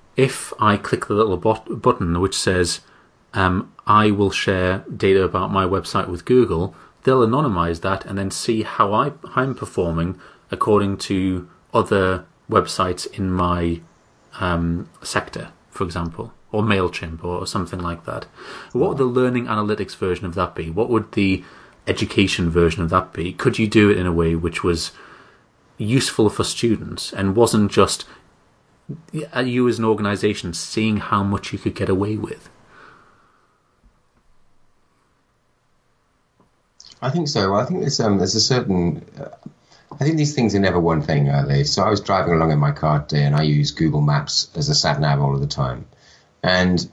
Speaker 3: if I click the little bot- button which says, um, I will share data about my website with Google, they'll anonymize that and then see how I, I'm performing according to other websites in my um, sector, for example, or MailChimp or, or something like that. What would the learning analytics version of that be? What would the education version of that be? Could you do it in a way which was useful for students and wasn't just you as an organisation seeing how much you could get away with?
Speaker 2: I think so. I think there's um, there's a certain. Uh, I think these things are never one thing, are they? So I was driving along in my car today, and I use Google Maps as a sat nav all of the time, and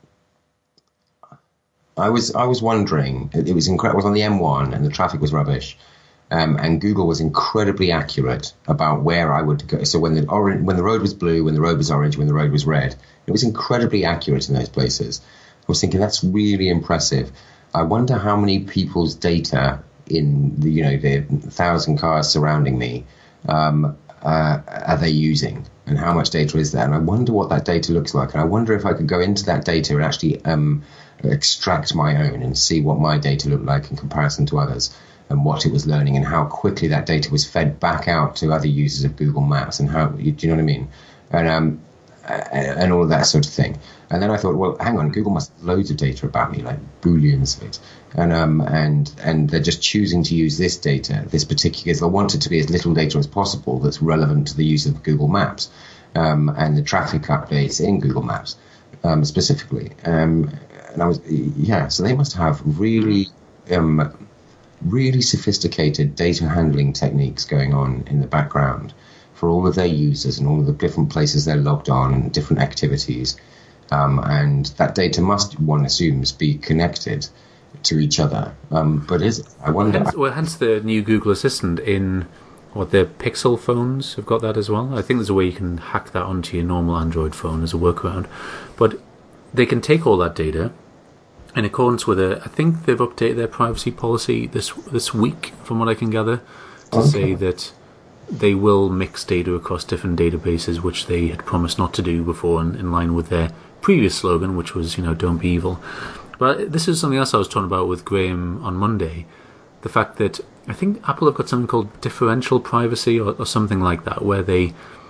Speaker 2: I was I was wondering. It, it was incredible. I was on the M one, and the traffic was rubbish, um, and Google was incredibly accurate about where I would go. So when the orange, when the road was blue, when the road was orange, when the road was red, it was incredibly accurate in those places. I was thinking that's really impressive. I wonder how many people's data in the, you know, the thousand cars surrounding me um, uh, are they using, and how much data is there? And I wonder what that data looks like. And I wonder if I could go into that data and actually um, extract my own and see what my data looked like in comparison to others, and what it was learning, and how quickly that data was fed back out to other users of Google Maps, and how, do you know what I mean? And um, and all of that sort of thing. And then I thought, well, hang on, Google must have loads of data about me, like booleans of it. And um, and and they're just choosing to use this data, this particular, because they want it to be as little data as possible that's relevant to the use of Google Maps um, and the traffic updates in Google Maps um, specifically. Um, and I was, yeah, so they must have really, um, really sophisticated data handling techniques going on in the background for all of their users and all of the different places they're logged on and different activities. Um, and that data must, one assumes, be connected to each other. Um, but is it? I wonder...
Speaker 3: Hence, well, hence the new Google Assistant in, what, their Pixel phones have got that as well. I think there's a way you can hack that onto your normal Android phone as a workaround. But they can take all that data in accordance with it. I think they've updated their privacy policy this this week, from what I can gather, to
Speaker 2: okay.
Speaker 3: say that they will mix data across different databases, which they had promised not to do before, in, in line with their previous slogan, which was, you know, don't be evil. But this is something else I was talking about with Graham on Monday. The fact that I think Apple have got something called differential privacy or, or something like that, where they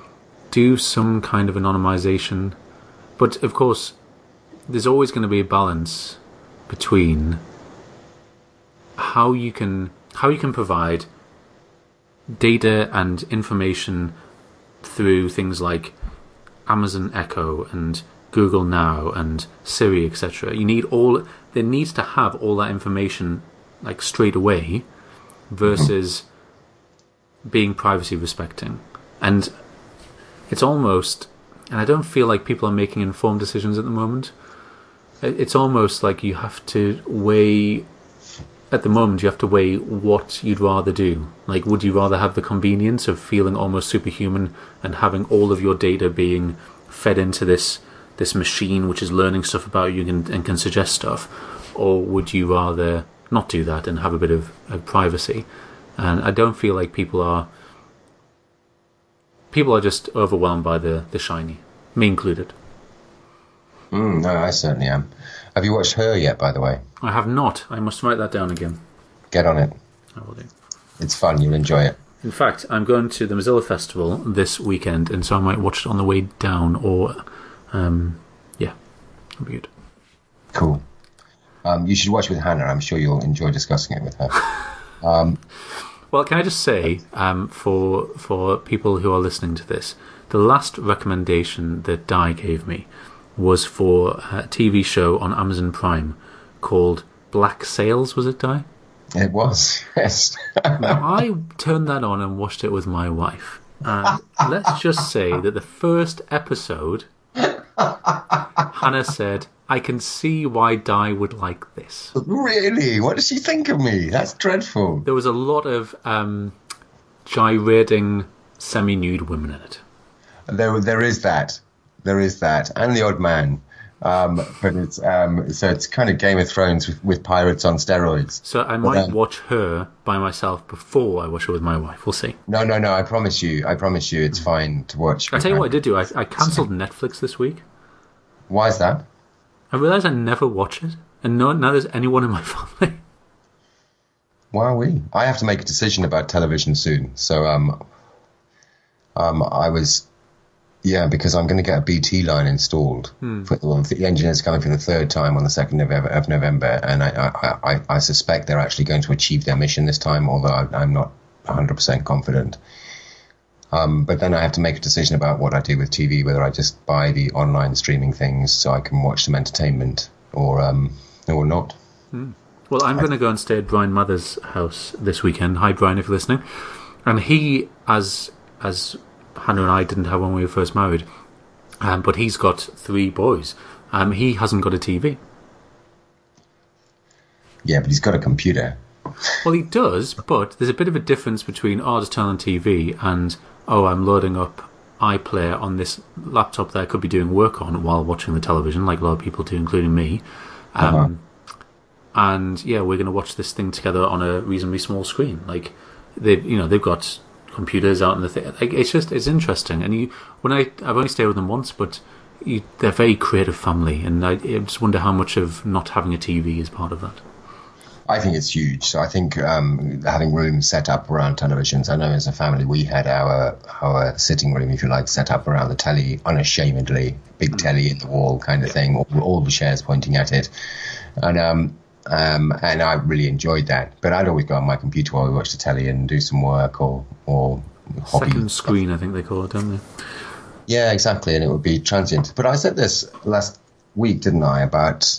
Speaker 3: do some kind of anonymization. But, of course, there's always going to be a balance between how you can how you can provide data and information through things like Amazon Echo and Google Now and Siri, et cetera. You need all. There needs to have all that information like straight away, versus being privacy respecting. And it's almost, and I don't feel like people are making informed decisions at the moment. It's almost like you have to weigh. At the moment, you have to weigh what you'd rather do. Like, would you rather have the convenience of feeling almost superhuman and having all of your data being fed into this this machine which is learning stuff about you and, and can suggest stuff, or would you rather not do that and have a bit of, of privacy? And I don't feel like people are people are just overwhelmed by the, the shiny, me included.
Speaker 2: Mm, no, I certainly am. Have you watched Her yet, by the way?
Speaker 3: I have not. I must write that down again.
Speaker 2: Get on it.
Speaker 3: I will do.
Speaker 2: It's fun. You'll enjoy it.
Speaker 3: In fact, I'm going to the Mozilla Festival this weekend, and so I might watch it on the way down, or, um, yeah, it'll be good.
Speaker 2: Cool. Um, you should watch with Hannah. I'm sure you'll enjoy discussing it with her. um,
Speaker 3: well, can I just say, um, for for people who are listening to this, the last recommendation that Di gave me was for a T V show on Amazon Prime called Black Sails, was it, Di?
Speaker 2: It was, yes.
Speaker 3: Now, I turned that on and watched it with my wife. And let's just say that the first episode, Hannah said, I can see why Di would like this.
Speaker 2: Really? What does she think of me? That's dreadful.
Speaker 3: There was a lot of um, gyrating, semi-nude women in it.
Speaker 2: There, there is that. There is that. And the odd man. Um, but it's um, so it's kind of Game of Thrones with, with pirates on steroids.
Speaker 3: So I might
Speaker 2: but, um,
Speaker 3: watch Her by myself before I watch it with my wife. We'll see.
Speaker 2: No, no, no. I promise you. I promise you, it's fine to watch.
Speaker 3: I'll tell you what I did do. I, I cancelled Netflix this week.
Speaker 2: Why is that?
Speaker 3: I realised I never watch it, and no, now there's anyone in my family.
Speaker 2: Why are we? I have to make a decision about television soon. So um, um, I was. Yeah, because I'm going to get a B T line installed. Hmm. For, well, the engineer's coming for the third time on the second of November, and I, I, I, I suspect they're actually going to achieve their mission this time, although I, I'm not one hundred percent confident. Um, but then I have to make a decision about what I do with T V, whether I just buy the online streaming things so I can watch some entertainment or um, or not.
Speaker 3: Mm. Well, I'm going to go and stay at Brian Mather's house this weekend. Hi, Brian, if you're listening. And he, as as Hannah and I didn't have when we were first married, um, but he's got three boys. Um, he hasn't got a T V.
Speaker 2: Yeah, but he's got a computer.
Speaker 3: Well, he does, but there's a bit of a difference between, oh, just turn on T V and, oh, I'm loading up iPlayer on this laptop that I could be doing work on while watching the television, like a lot of people do, including me. Um, uh-huh. And, yeah, we're going to watch this thing together on a reasonably small screen. Like, they, you know, they've got computers out in the thing. Like, it's just, it's interesting. And you, when I, I've only stayed with them once, but you, they're a very creative family. And I, I just wonder how much of not having a T V is part of that.
Speaker 2: I think it's huge. So I think um, having rooms set up around televisions. I know as a family we had our our sitting room, if you like, set up around the telly, unashamedly, big mm. telly in the wall kind of thing, all, all the chairs pointing at it, and um, um, and I really enjoyed that. But I'd always go on my computer while we watched the telly and do some work or or hobby
Speaker 3: second
Speaker 2: stuff.
Speaker 3: Screen, I think they call it, don't they?
Speaker 2: Yeah, exactly, and it would be transient. But I said this last week, didn't I, about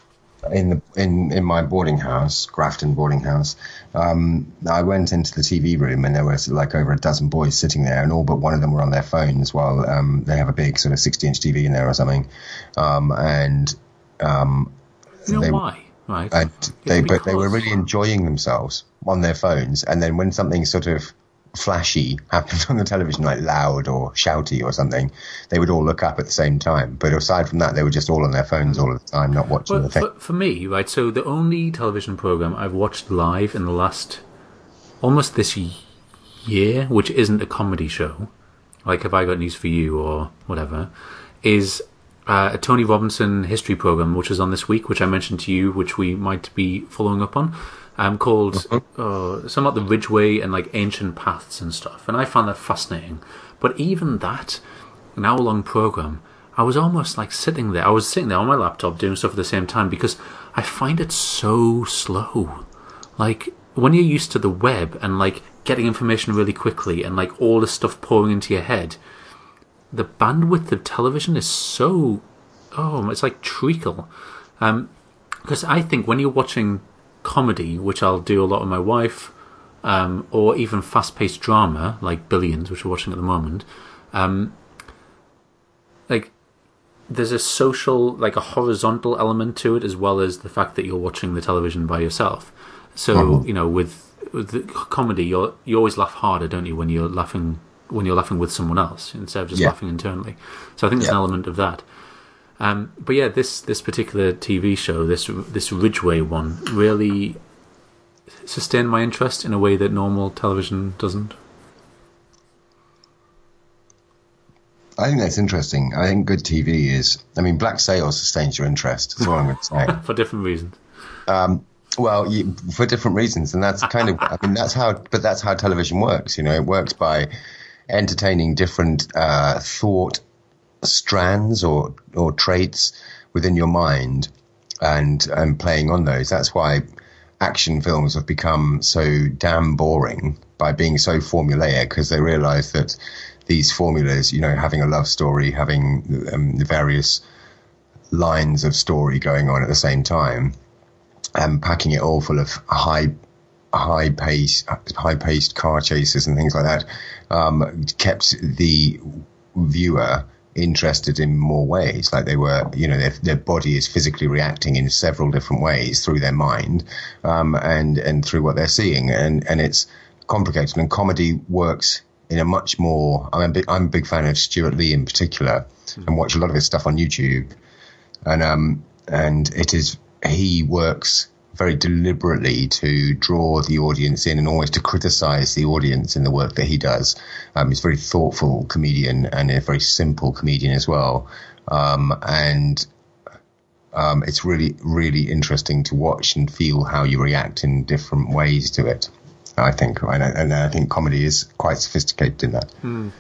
Speaker 2: in the in, in my boarding house, Grafton boarding house, um, I went into the T V room and there was like over a dozen boys sitting there, and all but one of them were on their phones while um, they have a big sort of sixty-inch T V in there or something, um, and um,
Speaker 3: you know
Speaker 2: they,
Speaker 3: why, right?
Speaker 2: And they, but
Speaker 3: because...
Speaker 2: they were really enjoying themselves on their phones, and then when something sort of flashy happened on the television, like loud or shouty or something, they would all look up at the same time. But aside from that, they were just all on their phones all the time, not watching
Speaker 3: well,
Speaker 2: the thing.
Speaker 3: For, for me, right, so the only television program I've watched live in the last, almost this year, which isn't a comedy show, like Have I Got News For You or whatever, is uh, a Tony Robinson history program, which is on this week, which I mentioned to you, which we might be following up on. Um, called mm-hmm. uh, somewhat the Ridgeway and like ancient paths and stuff, and I found that fascinating. But even that, an hour-long program, I was almost like sitting there. I was sitting there on my laptop doing stuff at the same time because I find it so slow. Like when you're used to the web and like getting information really quickly and like all this stuff pouring into your head, the bandwidth of television is so oh, it's like treacle. Um, because I think when you're watching comedy, which I'll do a lot with my wife, um, or even fast-paced drama like Billions, which we're watching at the moment, um, like there's a social, like a horizontal element to it, as well as the fact that you're watching the television by yourself. So mm-hmm. you know, with, with the comedy, you you always laugh harder, don't you, when you're laughing when you're laughing with someone else instead of just yeah. laughing internally. So I think there's yeah. an element of that. Um, but yeah, this, this particular T V show, this this Ridgeway one, really sustained my interest in a way that normal television doesn't.
Speaker 2: I think that's interesting. I think good T V is... I mean, Black Sail sustains your interest. That's what I'm going to say.
Speaker 3: For different reasons.
Speaker 2: Um, well, you, for different reasons, and that's kind of... I mean, that's how... But that's how television works. You know, it works by entertaining different uh, thought strands or or traits within your mind and and playing on those. That's why action films have become so damn boring by being so formulaic, because they realize that these formulas, you know, having a love story, having um, the various lines of story going on at the same time, and packing it all full of high high pace high paced car chases and things like that, um, kept the viewer interested in more ways. Like they were, you know, their, their body is physically reacting in several different ways through their mind, um, and and through what they're seeing, and and it's complicated. And comedy works in a much more. I'm a big, I'm a big fan of Stuart Lee in particular, mm-hmm. and watch a lot of his stuff on YouTube, and um and it is he works very deliberately to draw the audience in and always to criticize the audience in the work that he does. Um, he's a very thoughtful comedian and a very simple comedian as well. Um, and um, it's really, really interesting to watch and feel how you react in different ways to it, I think. And I, and I think comedy is quite sophisticated in that.
Speaker 3: Hmm.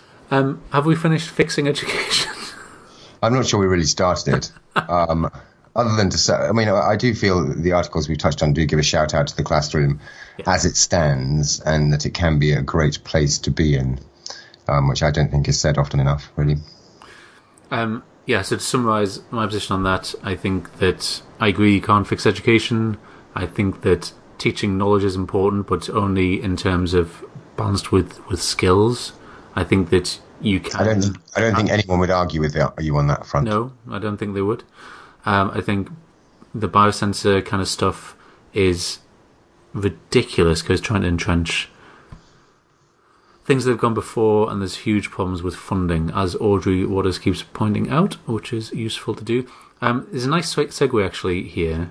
Speaker 3: Um, have we finished Fixing Education?
Speaker 2: I'm not sure we really started it. Um, other than to say, I mean, I do feel the articles we touched on do give a shout out to the classroom yeah. as it stands, and that it can be a great place to be in, um, which I don't think is said often enough, really.
Speaker 3: Um, yeah, so to summarise my position on that, I think that I agree you can't fix education. I think that teaching knowledge is important, but only in terms of balanced with, with skills. I think that you can...
Speaker 2: I don't think, I don't think anyone would argue with you on that front.
Speaker 3: No, I don't think they would. Um, I think the biosensor kind of stuff is ridiculous because trying to entrench things that have gone before, and there's huge problems with funding, as Audrey Waters keeps pointing out, which is useful to do. Um, there's a nice segue actually here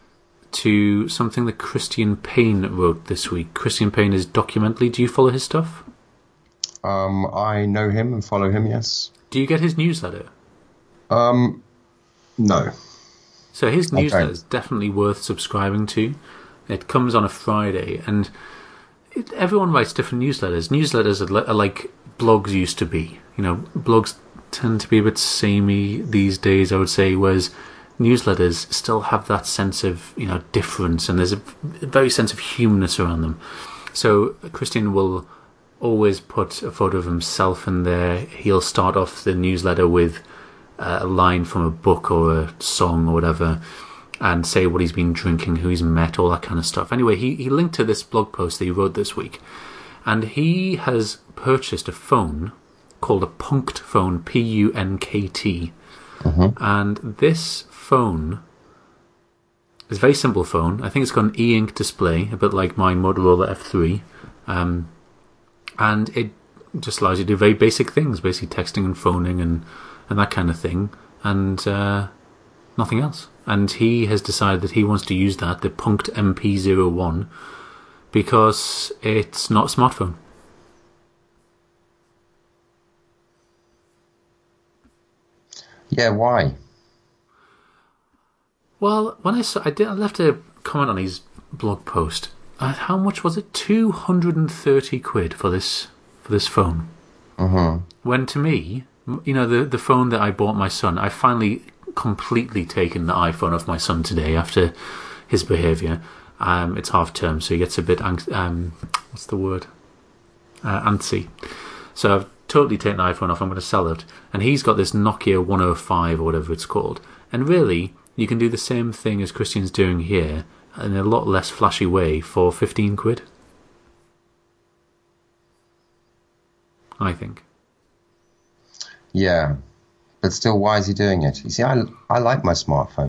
Speaker 3: to something that Christian Payne wrote this week. Christian Payne is Documentally. Do you follow his stuff?
Speaker 2: Um, I know him and follow him, yes.
Speaker 3: Do you get his newsletter?
Speaker 2: Um, no.
Speaker 3: So his newsletter
Speaker 2: okay.
Speaker 3: is definitely worth subscribing to. It comes on a Friday, and it, everyone writes different newsletters. Newsletters are, are like blogs used to be. You know, blogs tend to be a bit samey these days, I would say, whereas newsletters still have that sense of, you know, difference, and there's a, a very sense of humanness around them. So Christian will always put a photo of himself in there. He'll start off the newsletter with uh, a line from a book or a song or whatever, and say what he's been drinking, who he's met, all that kind of stuff. Anyway, he, he linked to this blog post that he wrote this week, and he has purchased a phone called a Punkt phone, P U N K T. Mm-hmm. And this phone is a very simple phone. I think it's got an e-ink display, a bit like my Motorola F three. Um, and it just allows you to do very basic things, basically texting and phoning and, and that kind of thing, and uh, nothing else. And he has decided that he wants to use that, the Punkt M P zero one, because it's not a smartphone.
Speaker 2: Yeah, why?
Speaker 3: Well, when I saw, I did, I left a comment on his blog post. Uh, how much was it? Two hundred and thirty quid for this for this phone.
Speaker 2: Mm-hmm.
Speaker 3: When to me, you know, the the phone that I bought my son, I finally completely taken the iPhone off my son today after his behaviour. Um, it's half term, so he gets a bit ang- um, what's the word? Uh, antsy. So I've totally taken the iPhone off. I'm going to sell it, and he's got this Nokia one oh five or whatever it's called. And really, you can do the same thing as Christian's doing here in a lot less flashy way for fifteen quid. I think.
Speaker 2: Yeah, but still, why is he doing it? You see, I, I like my smartphone.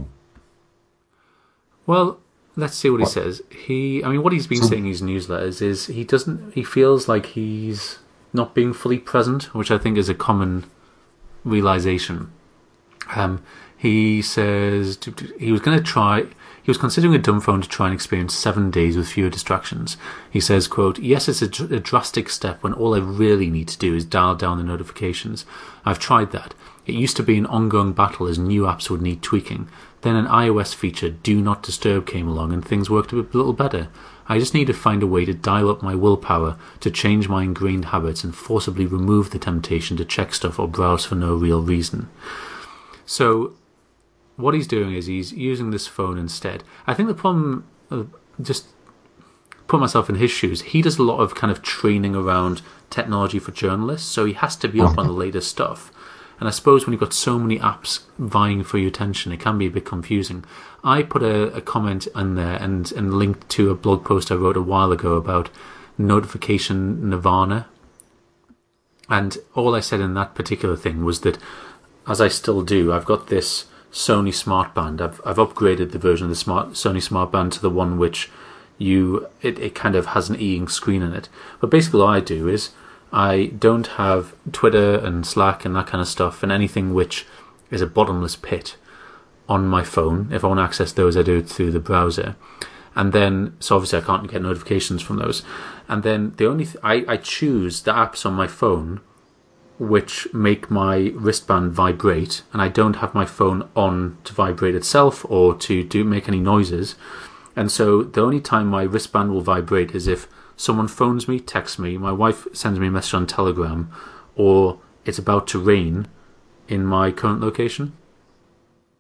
Speaker 3: Well, let's see what,
Speaker 2: what?
Speaker 3: he says. He, I mean, what he's been
Speaker 2: so,
Speaker 3: saying in his newsletters is he doesn't. He feels like he's not being fully present, which I think is a common realization. Um, he says he was going to try. He was considering a dumb phone to try and experience seven days with fewer distractions. He says, quote, "Yes, it's a, dr- a drastic step when all I really need to do is dial down the notifications. I've tried that. It used to be an ongoing battle as new apps would need tweaking. Then an iOS feature, Do Not Disturb, came along and things worked a, bit, a little better. I just need to find a way to dial up my willpower to change my ingrained habits and forcibly remove the temptation to check stuff or browse for no real reason." So what he's doing is he's using this phone instead. I think the problem, uh, just put myself in his shoes, he does a lot of kind of training around technology for journalists, so he has to be up on the latest stuff. And I suppose when you've got so many apps vying for your attention, it can be a bit confusing. I put a, a comment in there and, and linked to a blog post I wrote a while ago about notification nirvana. And all I said in that particular thing was that, as I still do, I've got this Sony Smartband. I've I've upgraded the version of the smart Sony Smartband to the one which you it, it kind of has an e-ink screen in it. But basically all I do is I don't have Twitter and Slack and that kind of stuff and anything which is a bottomless pit on my phone. If I want to access those, I do it through the browser. And then, so obviously I can't get notifications from those. And then the only th- I, I choose the apps on my phone which make my wristband vibrate, and I don't have my phone on to vibrate itself or to do make any noises. And so the only time my wristband will vibrate is if someone phones me, texts me, my wife sends me a message on Telegram, or it's about to rain in my current location.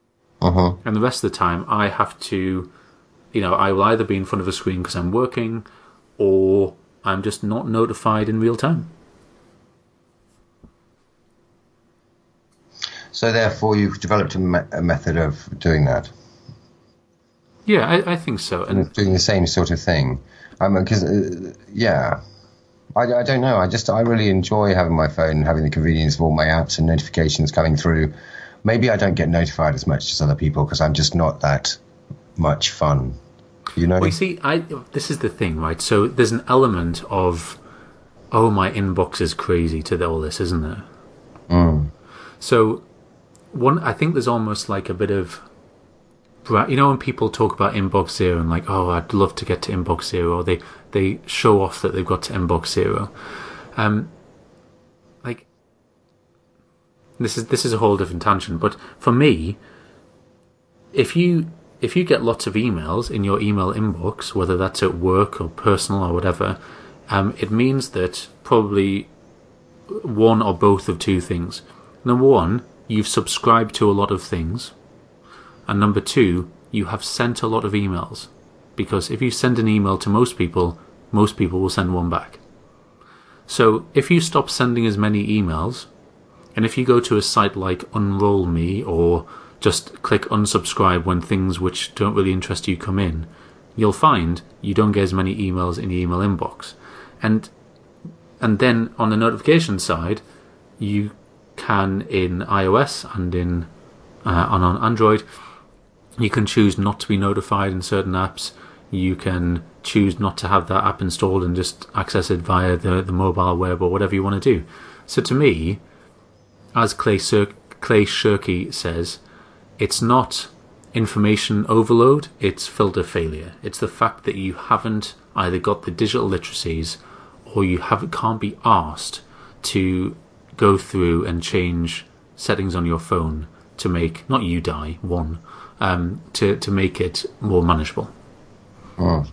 Speaker 2: Uh-huh.
Speaker 3: And the rest of the time, I have to, you know, I will either be in front of a screen because I'm working, or I'm just not notified in real time.
Speaker 2: So therefore, you've developed a, me- a method of doing that.
Speaker 3: Yeah, I, I think so. And
Speaker 2: doing the same sort of thing. I mean, because uh, yeah, I, I don't know. I just I really enjoy having my phone and having the convenience of all my apps and notifications coming through. Maybe I don't get notified as much as other people because I'm just not that much fun. You know.
Speaker 3: Well, you see, I this is the thing, right? So there's an element of, oh, my inbox is crazy to all this, isn't there?
Speaker 2: Mm.
Speaker 3: So one, I think there's almost like a bit of, you know, when people talk about inbox zero and like, oh, I'd love to get to inbox zero, or they they show off that they've got to inbox zero. Um, like this is this is a whole different tangent, but for me, if you if you get lots of emails in your email inbox, whether that's at work or personal or whatever, um, it means that probably one or both of two things. Number one, you've subscribed to a lot of things. And number two, you have sent a lot of emails. Because if you send an email to most people, most people will send one back. So if you stop sending as many emails, and if you go to a site like Unroll Me, or just click unsubscribe when things which don't really interest you come in, you'll find you don't get as many emails in the email inbox. And and then on the notification side, you can, in iOS and in uh, and on Android, you can choose not to be notified in certain apps. You can choose not to have that app installed and just access it via the, the mobile web or whatever you want to do. So to me, as Clay, Shir- Clay Shirky says, it's not information overload, it's filter failure. It's the fact that you haven't either got the digital literacies, or you haven't, can't be asked to go through and change settings on your phone to make, not you die, one, um, to, to make it more manageable.
Speaker 2: Mm.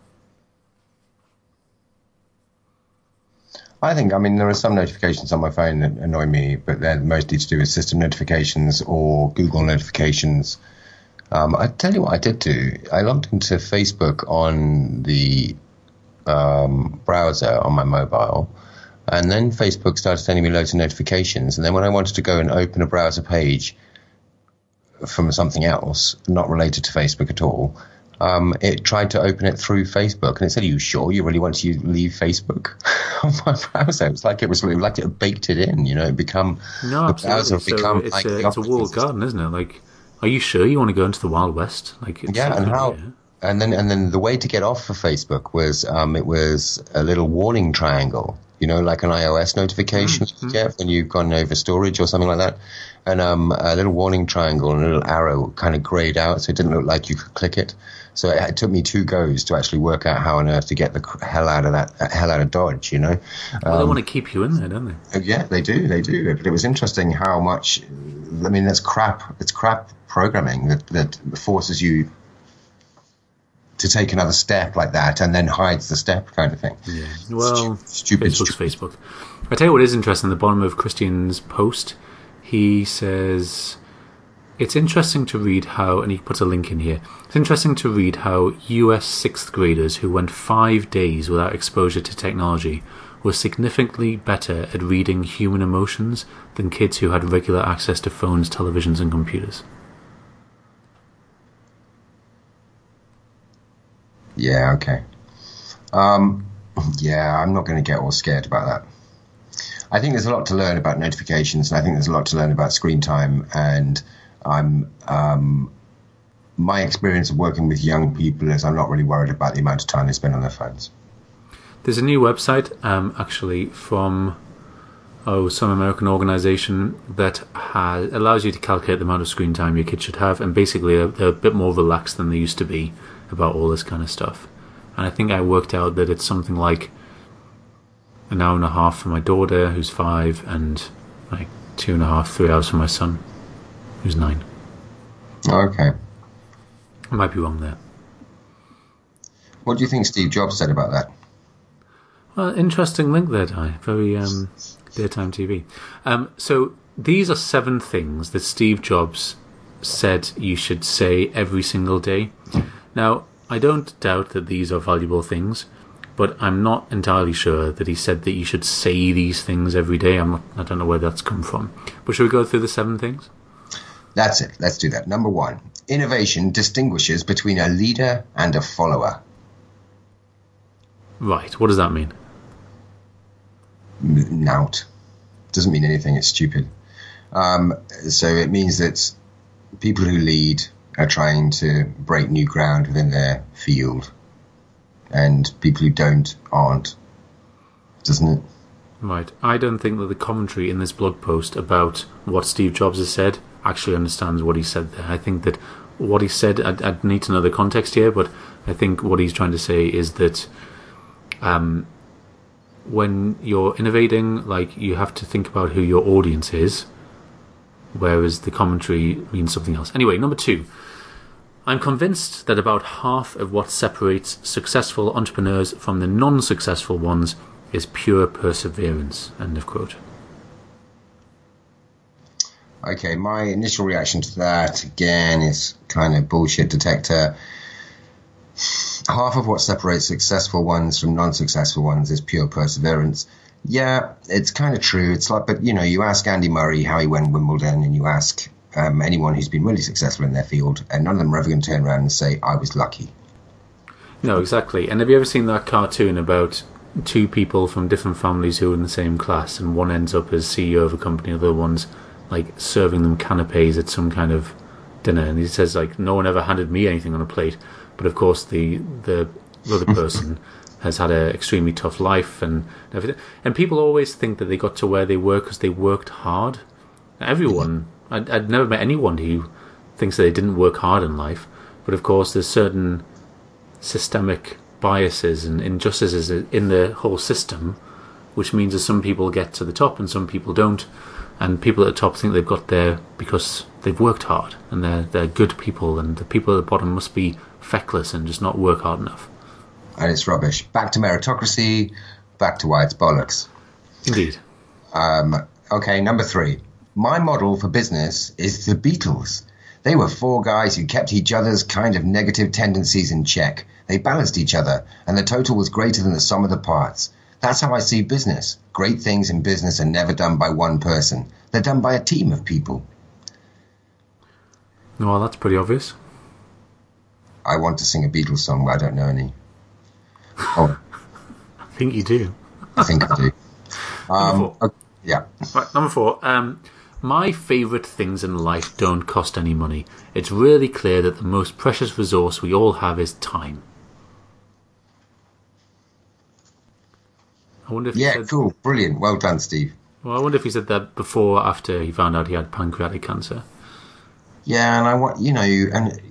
Speaker 2: I think, I mean, there are some notifications on my phone that annoy me, but they're mostly to do with system notifications or Google notifications. Um, I tell you what I did do. I logged into Facebook on the um, browser on my mobile, and then Facebook started sending me loads of notifications. And then when I wanted to go and open a browser page from something else, not related to Facebook at all, um, it tried to open it through Facebook. And it said, are you sure you really want to leave Facebook on my browser? It was like it was like it baked it in, you know, it become,
Speaker 3: no,
Speaker 2: the browser
Speaker 3: so
Speaker 2: become
Speaker 3: it's
Speaker 2: like
Speaker 3: a,
Speaker 2: the
Speaker 3: it's a walled garden, isn't it? Like, are you sure you want to go into the Wild West? Like, it's
Speaker 2: yeah, and how...
Speaker 3: idea.
Speaker 2: And then, and then the way to get off of Facebook was, um, it was a little warning triangle, you know, like an iOS notification
Speaker 3: Mm-hmm.
Speaker 2: you get when you've gone over storage or something like that. And, um, a little warning triangle and a little arrow kind of grayed out, so it didn't look like you could click it. So it, it took me two goes to actually work out how on earth to get the hell out of that, uh, hell out of Dodge, you know.
Speaker 3: Well,
Speaker 2: um,
Speaker 3: they want to keep you in there, don't they?
Speaker 2: Yeah, they do, they do. But it was interesting how much, I mean, that's crap, it's crap programming that, that forces you to take another step like that and then hides the step kind of thing.
Speaker 3: Yeah. Well,
Speaker 2: stupid,
Speaker 3: Facebook's
Speaker 2: stupid.
Speaker 3: Facebook. I tell you what is interesting, at the bottom of Christian's post, he says, it's interesting to read how, and he puts a link in here, it's interesting to read how U S sixth graders who went five days without exposure to technology were significantly better at reading human emotions than kids who had regular access to phones, televisions, and computers.
Speaker 2: Yeah, okay. Um, yeah, I'm not going to get all scared about that. I think there's a lot to learn about notifications, and I think there's a lot to learn about screen time, and I'm um, my experience of working with young people is I'm not really worried about the amount of time they spend on their phones.
Speaker 3: There's a new website, um, actually, from oh some American organisation that has, allows you to calculate the amount of screen time your kid should have, and basically they're, they're a bit more relaxed than they used to be about all this kind of stuff. And I think I worked out that it's something like an hour and a half for my daughter, who's five, and like two and a half, three hours for my son, who's nine.
Speaker 2: Okay.
Speaker 3: I might be wrong there.
Speaker 2: What do you think Steve Jobs said about that?
Speaker 3: Well, interesting link there, Di. Very um, daytime T V. Um, so these are seven things that Steve Jobs said you should say every single day. Now, I don't doubt that these are valuable things, but I'm not entirely sure that he said that you should say these things every day. I'm not, I don't know where that's come from. But should we go through the seven things?
Speaker 2: That's it. Let's do that. Number one, innovation distinguishes between a leader and a follower.
Speaker 3: Right. What does that mean?
Speaker 2: Nout. Doesn't mean anything. It's stupid. Um, so it means that people who lead are trying to break new ground within their field, and people who don't aren't. Doesn't it?
Speaker 3: Right. I don't think that the commentary in this blog post about what Steve Jobs has said actually understands what he said there. I think that what he said, I'd, I'd need to know the context here, but I think what he's trying to say is that um, when you're innovating, like, you have to think about who your audience is, whereas the commentary means something else. Anyway, number two. I'm convinced that about half of what separates successful entrepreneurs from the non-successful ones is pure perseverance. End of quote.
Speaker 2: Okay, my initial reaction to that, again, is kind of bullshit detector. Half of what separates successful ones from non-successful ones is pure perseverance. Yeah, it's kind of true. It's like, but, you know, you ask Andy Murray how he won Wimbledon, and you ask um, anyone who's been really successful in their field, and none of them are ever going to turn around and say, I was lucky.
Speaker 3: No, exactly. And have you ever seen that cartoon about two people from different families who are in the same class, and one ends up as C E O of a company, the other one's like serving them canapes at some kind of dinner, and he says, like, no one ever handed me anything on a plate, but of course the the other person has had an extremely tough life and everything. And people always think that they got to where they were because they worked hard. Everyone, I'd, I'd never met anyone who thinks that they didn't work hard in life, but of course there's certain systemic biases and injustices in the whole system, which means that some people get to the top and some people don't. And people at the top think they've got there because they've worked hard and they're they're good people, and the people at the bottom must be feckless and just not work hard enough.
Speaker 2: And it's rubbish. Back to meritocracy, back to why it's bollocks.
Speaker 3: Indeed.
Speaker 2: Um, okay, number three. My model for business is the Beatles. They were four guys who kept each other's kind of negative tendencies in check. They balanced each other, and the total was greater than the sum of the parts. That's how I see business. Great things in business are never done by one person. They're done by a team of people.
Speaker 3: Well, that's pretty obvious.
Speaker 2: I want to sing a Beatles song, but I don't know any. Oh,
Speaker 3: I think you do.
Speaker 2: I think I do. Um,
Speaker 3: Number four.
Speaker 2: Okay, yeah.
Speaker 3: Right, number four. Um, my favourite things in life don't cost any money. It's really clear that the most precious resource we all have is time. I wonder if
Speaker 2: Yeah,
Speaker 3: he said,
Speaker 2: cool. Brilliant. Well done, Steve.
Speaker 3: Well, I wonder if he said that before or after he found out he had pancreatic cancer.
Speaker 2: Yeah, and I want, you know, and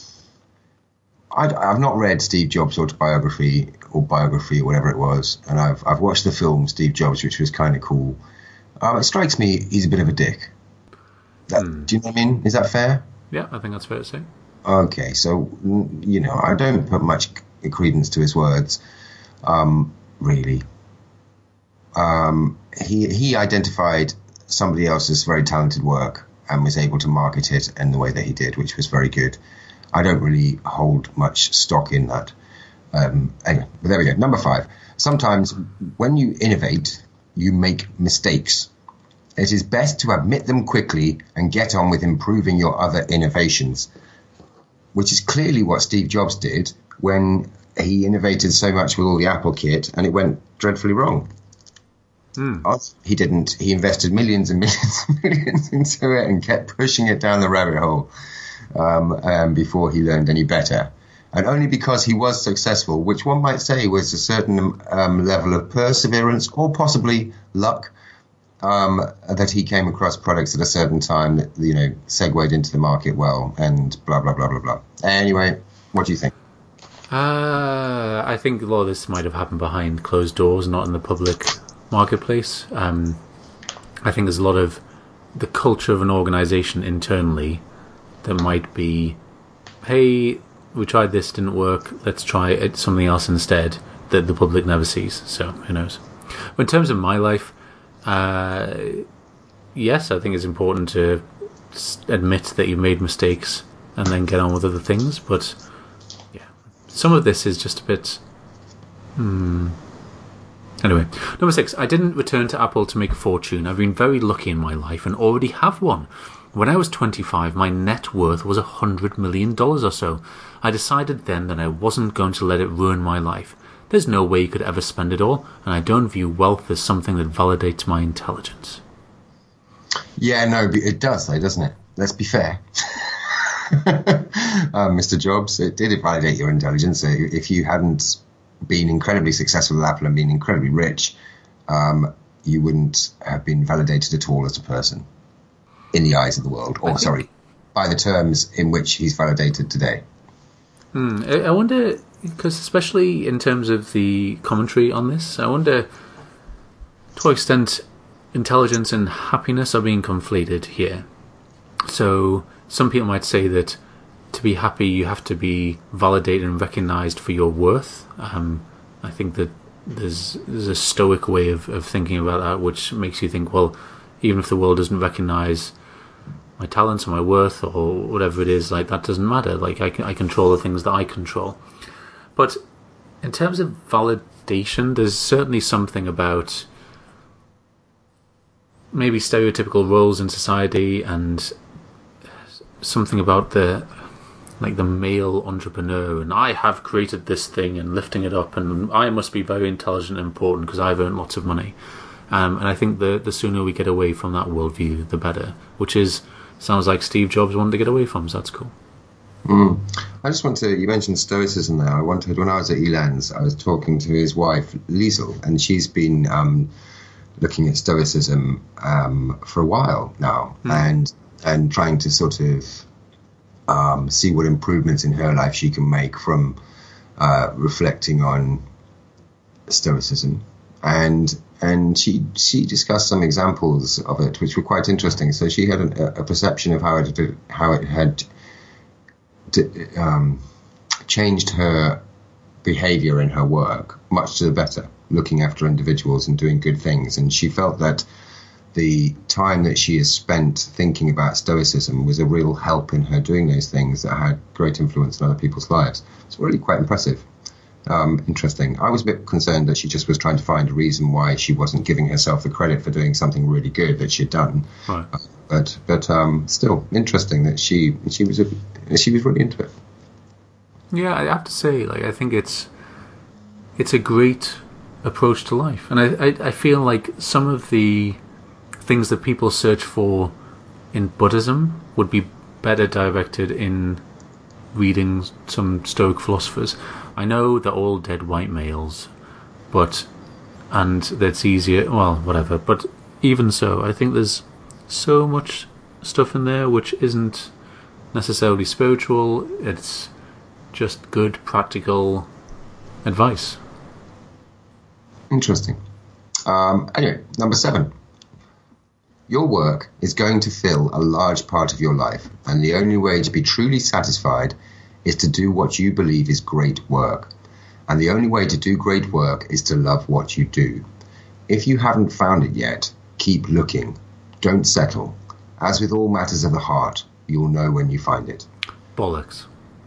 Speaker 2: I, I've not read Steve Jobs' autobiography or biography or whatever it was, and I've I've watched the film Steve Jobs, which was kind of cool. Um, it strikes me he's a bit of a dick. That,
Speaker 3: Hmm.
Speaker 2: Do you know what I mean? Is that fair?
Speaker 3: Yeah, I think that's fair to say.
Speaker 2: Okay, so, you know, I don't put much credence to his words, um, really. Um, he he identified somebody else's very talented work and was able to market it in the way that he did, which was very good. I don't really hold much stock in that. Um, anyway, but there we go. Number five. Sometimes when you innovate, you make mistakes. It is best to admit them quickly and get on with improving your other innovations, which is clearly what Steve Jobs did when he innovated so much with all the Apple kit and it went dreadfully wrong. Mm. He didn't. He invested millions and millions and millions into it and kept pushing it down the rabbit hole um, um, before he learned any better. And only because he was successful, which one might say was a certain um, level of perseverance or possibly luck, um, that he came across products at a certain time that, you know, segued into the market well and blah, blah, blah, blah, blah. Anyway, what do you think?
Speaker 3: Uh, I think a lot of this might have happened behind closed doors, not in the public marketplace. Um, I think there's a lot of the culture of an organisation internally that might be, hey, we tried this, didn't work, let's try it, something else instead, that the public never sees. So who knows? But in terms of my life, uh, yes, I think it's important to s- admit that you've made mistakes and then get on with other things. But yeah, some of this is just a bit. Hmm. Anyway, number six. I didn't return to Apple to make a fortune. I've been very lucky in my life and already have one. When I was twenty-five, my net worth was one hundred million dollars or so. I decided then that I wasn't going to let it ruin my life. There's no way you could ever spend it all, and I don't view wealth as something that validates my intelligence.
Speaker 2: Yeah, no, it does, though, doesn't it? Let's be fair. um, Mister Jobs, it did validate your intelligence. If you hadn't been incredibly successful at Apple and been incredibly rich, um, you wouldn't have been validated at all as a person in the eyes of the world. Or, sorry, by the terms in which he's validated today.
Speaker 3: Hmm, I, I wonder, because especially in terms of the commentary on this, I wonder to what extent intelligence and happiness are being conflated here. So some people might say that to be happy you have to be validated and recognised for your worth. Um, I think that there's there's a stoic way of, of thinking about that, which makes you think, well, even if the world doesn't recognise my talents or my worth or whatever it is, like that doesn't matter. Like I, can, I control the things that I control. But in terms of validation, there's certainly something about maybe stereotypical roles in society and something about the like the male entrepreneur and I have created this thing and lifting it up and I must be very intelligent and important because I've earned lots of money. Um, and I think the the sooner we get away from that worldview, the better. Which is sounds like Steve Jobs wanted to get away from, so that's cool.
Speaker 2: Mm. I just want to, you mentioned stoicism there. I wanted, when I was at Elance, I was talking to his wife, Liesl, and she's been um, looking at stoicism um, for a while now mm. and and trying to sort of um, see what improvements in her life she can make from uh, reflecting on stoicism. And and she she discussed some examples of it, which were quite interesting. So she had a, a perception of how it how it had um, changed her behaviour in her work, much to the better, looking after individuals and doing good things. And she felt that the time that she has spent thinking about stoicism was a real help in her doing those things that had great influence on other people's lives. It's really quite impressive. Um, interesting. I was a bit concerned that she just was trying to find a reason why she wasn't giving herself the credit for doing something really good that she'd done.
Speaker 3: Right.
Speaker 2: Uh, but but um, still interesting that she she was a, she was really into it.
Speaker 3: Yeah, I have to say, like I think it's it's a great approach to life, and I I, I feel like some of the things that people search for in Buddhism would be better directed in reading some Stoic philosophers. I know they're all dead white males, but and that's easier. Well, whatever. But even so, I think there's so much stuff in there which isn't necessarily spiritual. It's just good, practical advice.
Speaker 2: Interesting. Um, anyway, number seven. Your work is going to fill a large part of your life, and the only way to be truly satisfied is to do what you believe is great work. And the only way to do great work is to love what you do. If you haven't found it yet, keep looking. Don't settle. As with all matters of the heart, you'll know when you find it.
Speaker 3: Bollocks.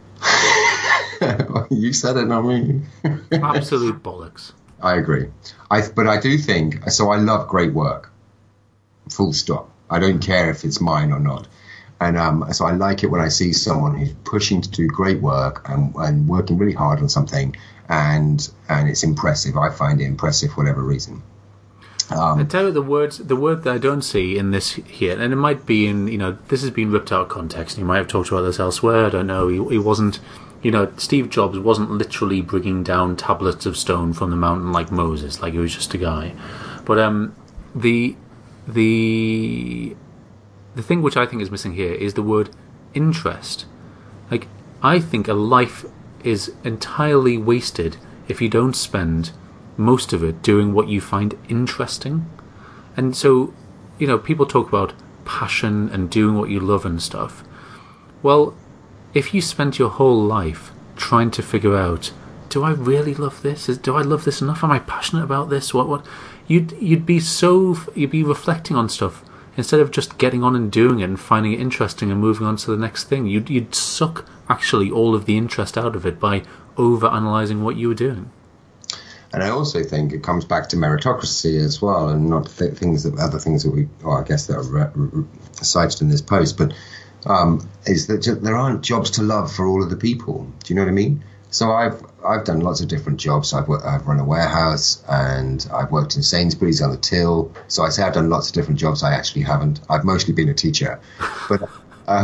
Speaker 2: You said it, not me.
Speaker 3: Absolute bollocks.
Speaker 2: I agree. I, but I do think, so I love great work. Full stop. I don't care if it's mine or not. And um, so I like it when I see someone who's pushing to do great work and, and working really hard on something, and and it's impressive. I find it impressive for whatever reason. Um,
Speaker 3: I tell you the words, the word that I don't see in this here, and it might be in, you know, this has been ripped out of context. You might have talked about this elsewhere. I don't know. He, he wasn't, you know, Steve Jobs wasn't literally bringing down tablets of stone from the mountain like Moses. Like he was just a guy. But um, the the the thing which I think is missing here is the word interest. Like, I think a life is entirely wasted if you don't spend most of it doing what you find interesting. And so, you know, people talk about passion and doing what you love and stuff. Well, if you spent your whole life trying to figure out, do I really love this? Is, do I love this enough? Am I passionate about this? What? What? You'd you'd be so you'd be reflecting on stuff instead of just getting on and doing it and finding it interesting and moving on to the next thing. You'd, you'd suck, actually, all of the interest out of it by over-analysing what you were doing.
Speaker 2: And I also think it comes back to meritocracy as well, and not th- things that other things that we, oh, I guess that are re- re- cited in this post, but um, is that ju- there aren't jobs to love for all of the people. Do you know what I mean? So I've I've done lots of different jobs. I've worked, I've run a warehouse, and I've worked in Sainsbury's on the till. So I say I've done lots of different jobs. I actually haven't. I've mostly been a teacher, but um,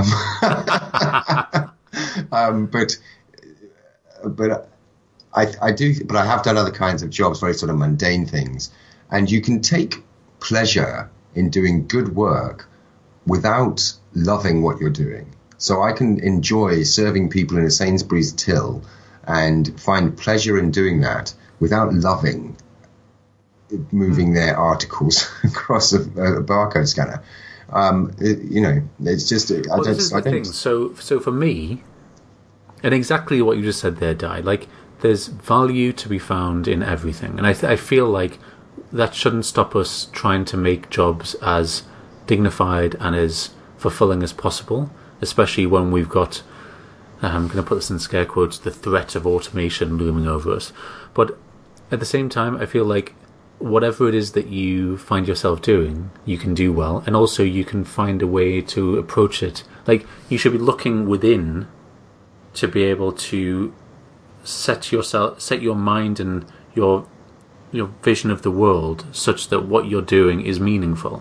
Speaker 2: um, but but. I, I do, but I have done other kinds of jobs, very sort of mundane things. And you can take pleasure in doing good work without loving what you're doing. So I can enjoy serving people in a Sainsbury's till and find pleasure in doing that without loving moving their articles across a, a barcode scanner. Um, it, you know, it's just, I
Speaker 3: well,
Speaker 2: don't,
Speaker 3: this is
Speaker 2: I
Speaker 3: the
Speaker 2: don't,
Speaker 3: thing. So, so for me, and exactly what you just said there, Di, like, there's value to be found in everything. And I, th- I feel like that shouldn't stop us trying to make jobs as dignified and as fulfilling as possible, especially when we've got, uh, I'm going to put this in scare quotes, the threat of automation looming over us. But at the same time, I feel like whatever it is that you find yourself doing, you can do well. And also you can find a way to approach it. Like, you should be looking within to be able to set yourself, set your mind and your your vision of the world such that what you're doing is meaningful.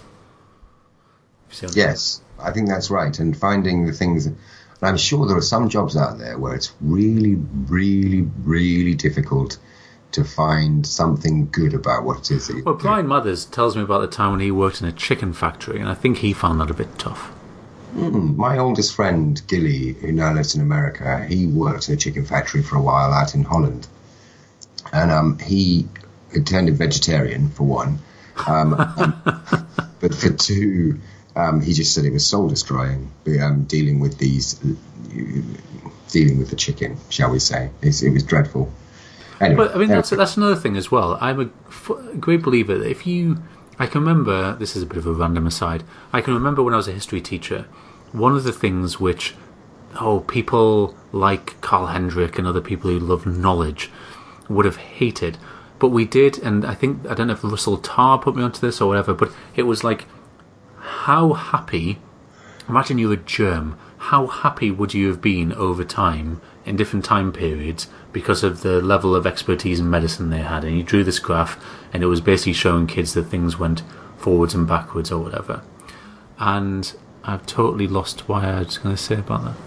Speaker 2: Yes, I think that's right. And finding the things, and I'm sure there are some jobs out there where it's really, really, really difficult to find something good about what it is that you
Speaker 3: Well,
Speaker 2: do.
Speaker 3: Brian Mothers tells me about the time when he worked in a chicken factory, and I think he found that a bit tough.
Speaker 2: Mm, my oldest friend, Gilly, who now lives in America, he worked in a chicken factory for a while out in Holland. And um, he had turned vegetarian, for one. Um, um, but for two, um, he just said it was soul-destroying, um, dealing with these, dealing with the chicken, shall we say. It's, it was dreadful. Anyway,
Speaker 3: But I mean,
Speaker 2: anyway.
Speaker 3: that's that's another thing as well. I'm a f- great believer that if you, I can remember, this is a bit of a random aside, I can remember when I was a history teacher, one of the things which, oh, people like Carl Hendrick and other people who love knowledge would have hated, but we did, and I think, I don't know if Russell Tarr put me onto this or whatever, but it was like, how happy, imagine you're a germ, how happy would you have been over time in different time periods because of the level of expertise in medicine they had? And you drew this graph, and it was basically showing kids that things went forwards and backwards or whatever. And I've totally lost why I was going to say about that.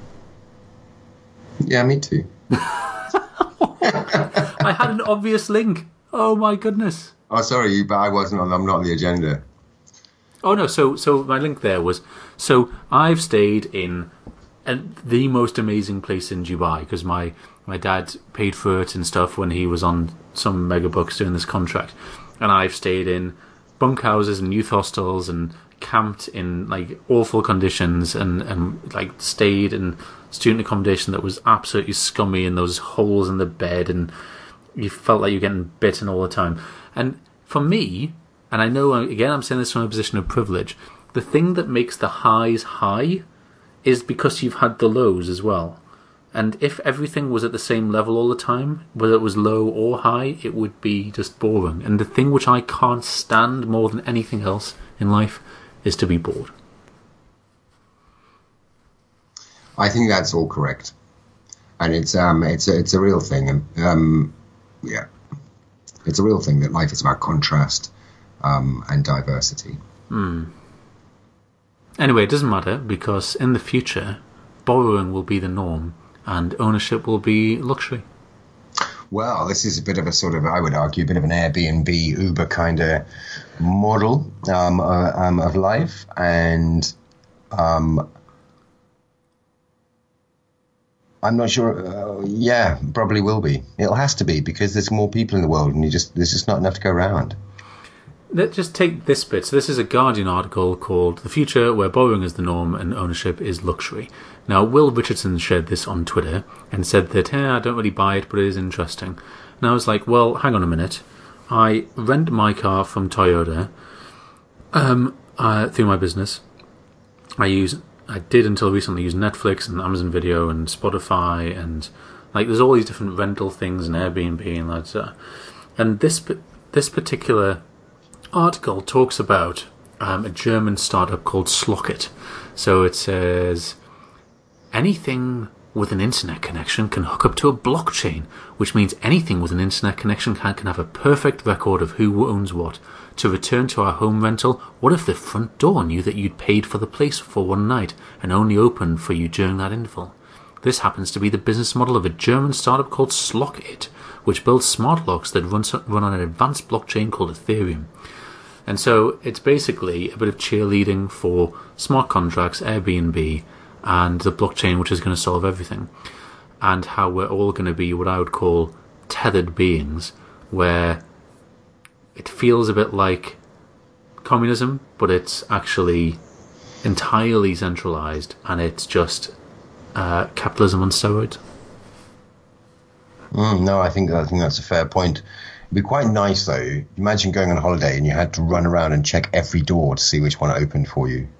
Speaker 2: Yeah, me too.
Speaker 3: I had an obvious link. Oh my goodness.
Speaker 2: Oh, sorry, you, but I wasn't on, I'm not on the agenda.
Speaker 3: Oh no, so so my link there was, so I've stayed in an, the most amazing place in Dubai because my, my dad paid for it and stuff when he was on some mega bucks doing this contract. And I've stayed in bunkhouses and youth hostels and camped in like awful conditions and, and like stayed in student accommodation that was absolutely scummy and those holes in the bed and you felt like you're getting bitten all the time. And for me, and I know, again, I'm saying this from a position of privilege, the thing that makes the highs high is because you've had the lows as well. And if everything was at the same level all the time, whether it was low or high, it would be just boring. And the thing which I can't stand more than anything else in life is to be bored.
Speaker 2: I think that's all correct, and it's um it's a, it's a real thing, and um yeah, it's a real thing that life is about contrast um and diversity.
Speaker 3: Hmm. Anyway, it doesn't matter because in the future, borrowing will be the norm and ownership will be luxury.
Speaker 2: Well, this is a bit of a sort of, I would argue, a bit of an Airbnb, Uber kind of model um, uh, um, of life, and um. I'm not sure. Uh, yeah, probably will be. It has to be because there's more people in the world, and you just there's just not enough to go around.
Speaker 3: Let's just take this bit. So this is a Guardian article called "The Future Where Borrowing is the Norm and Ownership is Luxury." Now, Will Richardson shared this on Twitter and said that, hey, I don't really buy it, but it is interesting. And I was like, well, hang on a minute. I rent my car from Toyota. Um, uh, through my business. I use, I did until recently use Netflix and Amazon Video and Spotify and like there's all these different rental things and Airbnb and that. Uh, and this this particular article talks about um, a German startup called Slockit. So it says anything with an internet connection can hook up to a blockchain, which means anything with an internet connection can, can have a perfect record of who owns what. To return to our home rental, what if the front door knew that you'd paid for the place for one night and only opened for you during that interval? This happens to be the business model of a German startup called Slockit, which builds smart locks that run, run on an advanced blockchain called Ethereum. And so it's basically a bit of cheerleading for smart contracts, Airbnb, and the blockchain, which is going to solve everything, and how we're all going to be what I would call tethered beings, where it feels a bit like communism, but it's actually entirely centralized, and it's just uh, capitalism on steroids.
Speaker 2: Mm, no, I think I think that's a fair point. It'd be quite nice, though. Imagine going on holiday and you had to run around and check every door to see which one opened for you.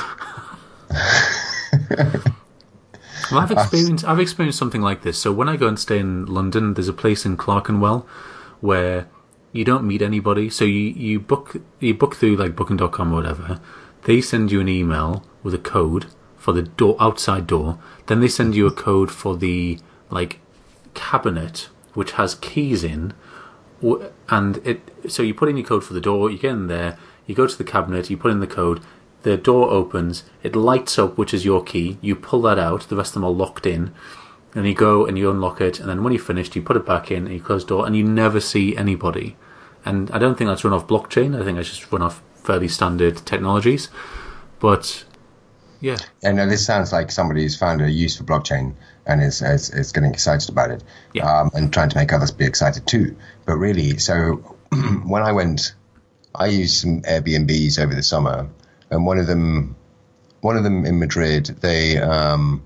Speaker 3: Well, I've experienced I've experienced something like this. So when I go and stay in London, there's a place in Clerkenwell where you don't meet anybody. So you, you book you book through like booking dot com or whatever. They send you an email with a code for the door outside door. Then they send you a code for the like cabinet which has keys in, and it so you put in your code for the door. You get in there. You go to the cabinet. You put in the code. The door opens, it lights up, which is your key. You pull that out, the rest of them are locked in, and you go and you unlock it, and then when you're finished, you put it back in, and you close the door, and you never see anybody. And I don't think that's run off blockchain. I think that's just run off fairly standard technologies. But, yeah.
Speaker 2: Yeah, no, this sounds like somebody who's found a use for blockchain and is, is, is getting excited about it,
Speaker 3: yeah.
Speaker 2: um, and trying to make others be excited too. But really, so when I went, I used some Airbnbs over the summer. And one of them, one of them in Madrid, they um,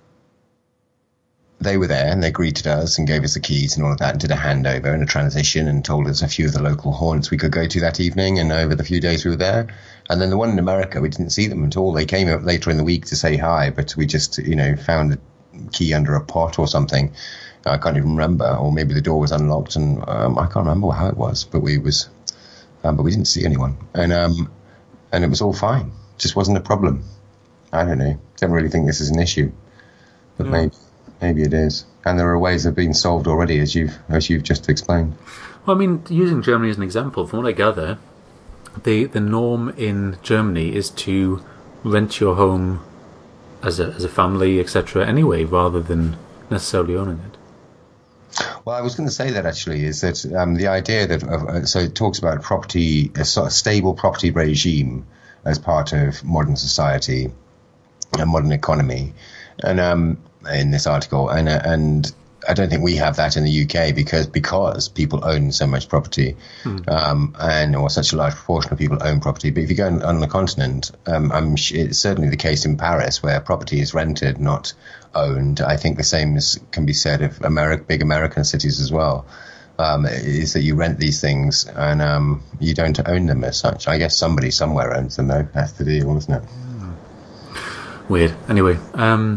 Speaker 2: they were there and they greeted us and gave us the keys and all of that and did a handover and a transition and told us a few of the local haunts we could go to that evening and over the few days we were there. And then the one in America, we didn't see them at all. They came up later in the week to say hi, but we just, you know, found the key under a pot or something. I can't even remember, or maybe the door was unlocked and um, I can't remember how it was, but we was, um, but we didn't see anyone. And um. And it was all fine. Just wasn't a problem. I don't know. Don't really think this is an issue, but yeah. maybe maybe it is. And there are ways of being solved already, as you've as you've just explained.
Speaker 3: Well, I mean, using Germany as an example, from what I gather, the the norm in Germany is to rent your home as a as a family, et cetera. Anyway, rather than necessarily owning it.
Speaker 2: Well, I was going to say that actually is that um, the idea that uh, so it talks about property, a sort of stable property regime as part of modern society and modern economy, and um, in this article, and uh, and I don't think we have that in the U K because because people own so much property, mm. um, and or such a large proportion of people own property. But if you go on, on the continent, um, I'm it's certainly the case in Paris where property is rented, not owned. I think the same is, can be said of Ameri- big American cities as well. Um, is that you rent these things and um, you don't own them as such. I guess somebody somewhere owns them though. That's the deal, isn't it?
Speaker 3: Weird. Anyway, um,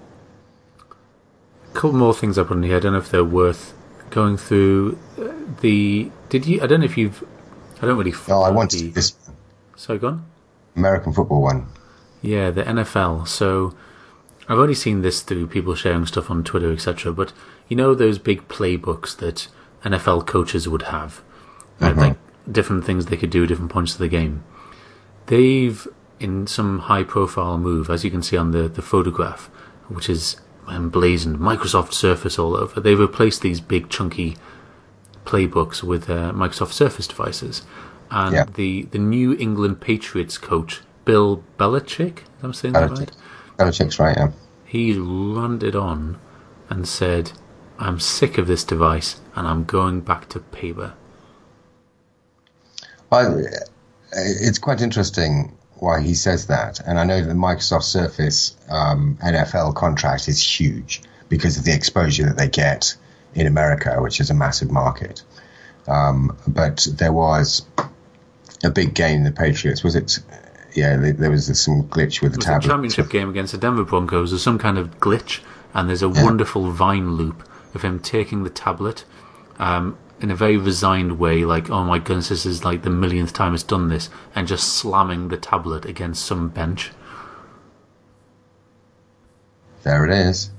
Speaker 3: a couple more things I put in here. I don't know if they're worth going through. The did you? I don't know if you've. I don't really.
Speaker 2: Oh, I wanted the, this.
Speaker 3: Sorry, go on.
Speaker 2: American football one. Yeah,
Speaker 3: the N F L. So I've only seen this through people sharing stuff on Twitter, et cetera. But you know those big playbooks that N F L coaches would have, right? Mm-hmm. Like different things they could do at different points of the game. They've, in some high-profile move, as you can see on the, the photograph, which is emblazoned Microsoft Surface all over, they've replaced these big chunky playbooks with uh, Microsoft Surface devices. And yeah. the, the New England Patriots coach, Bill Belichick, am I saying that right?
Speaker 2: Belichick's right, yeah.
Speaker 3: He ran it on and said, I'm sick of this device and I'm going back to paper.
Speaker 2: Well, it's quite interesting why he says that. And I know that the Microsoft Surface um, N F L contract is huge because of the exposure that they get in America, which is a massive market. Um, but there was a big game, the Patriots. Was it yeah, there, there was some glitch with the
Speaker 3: It was
Speaker 2: tablet.
Speaker 3: a championship game against the Denver Broncos. There's some kind of glitch, and there's a
Speaker 2: Yeah.
Speaker 3: wonderful Vine loop of him taking the tablet um, in a very resigned way, like, oh my goodness, this is like the millionth time it's done this, and just slamming the tablet against some bench.
Speaker 2: There it is.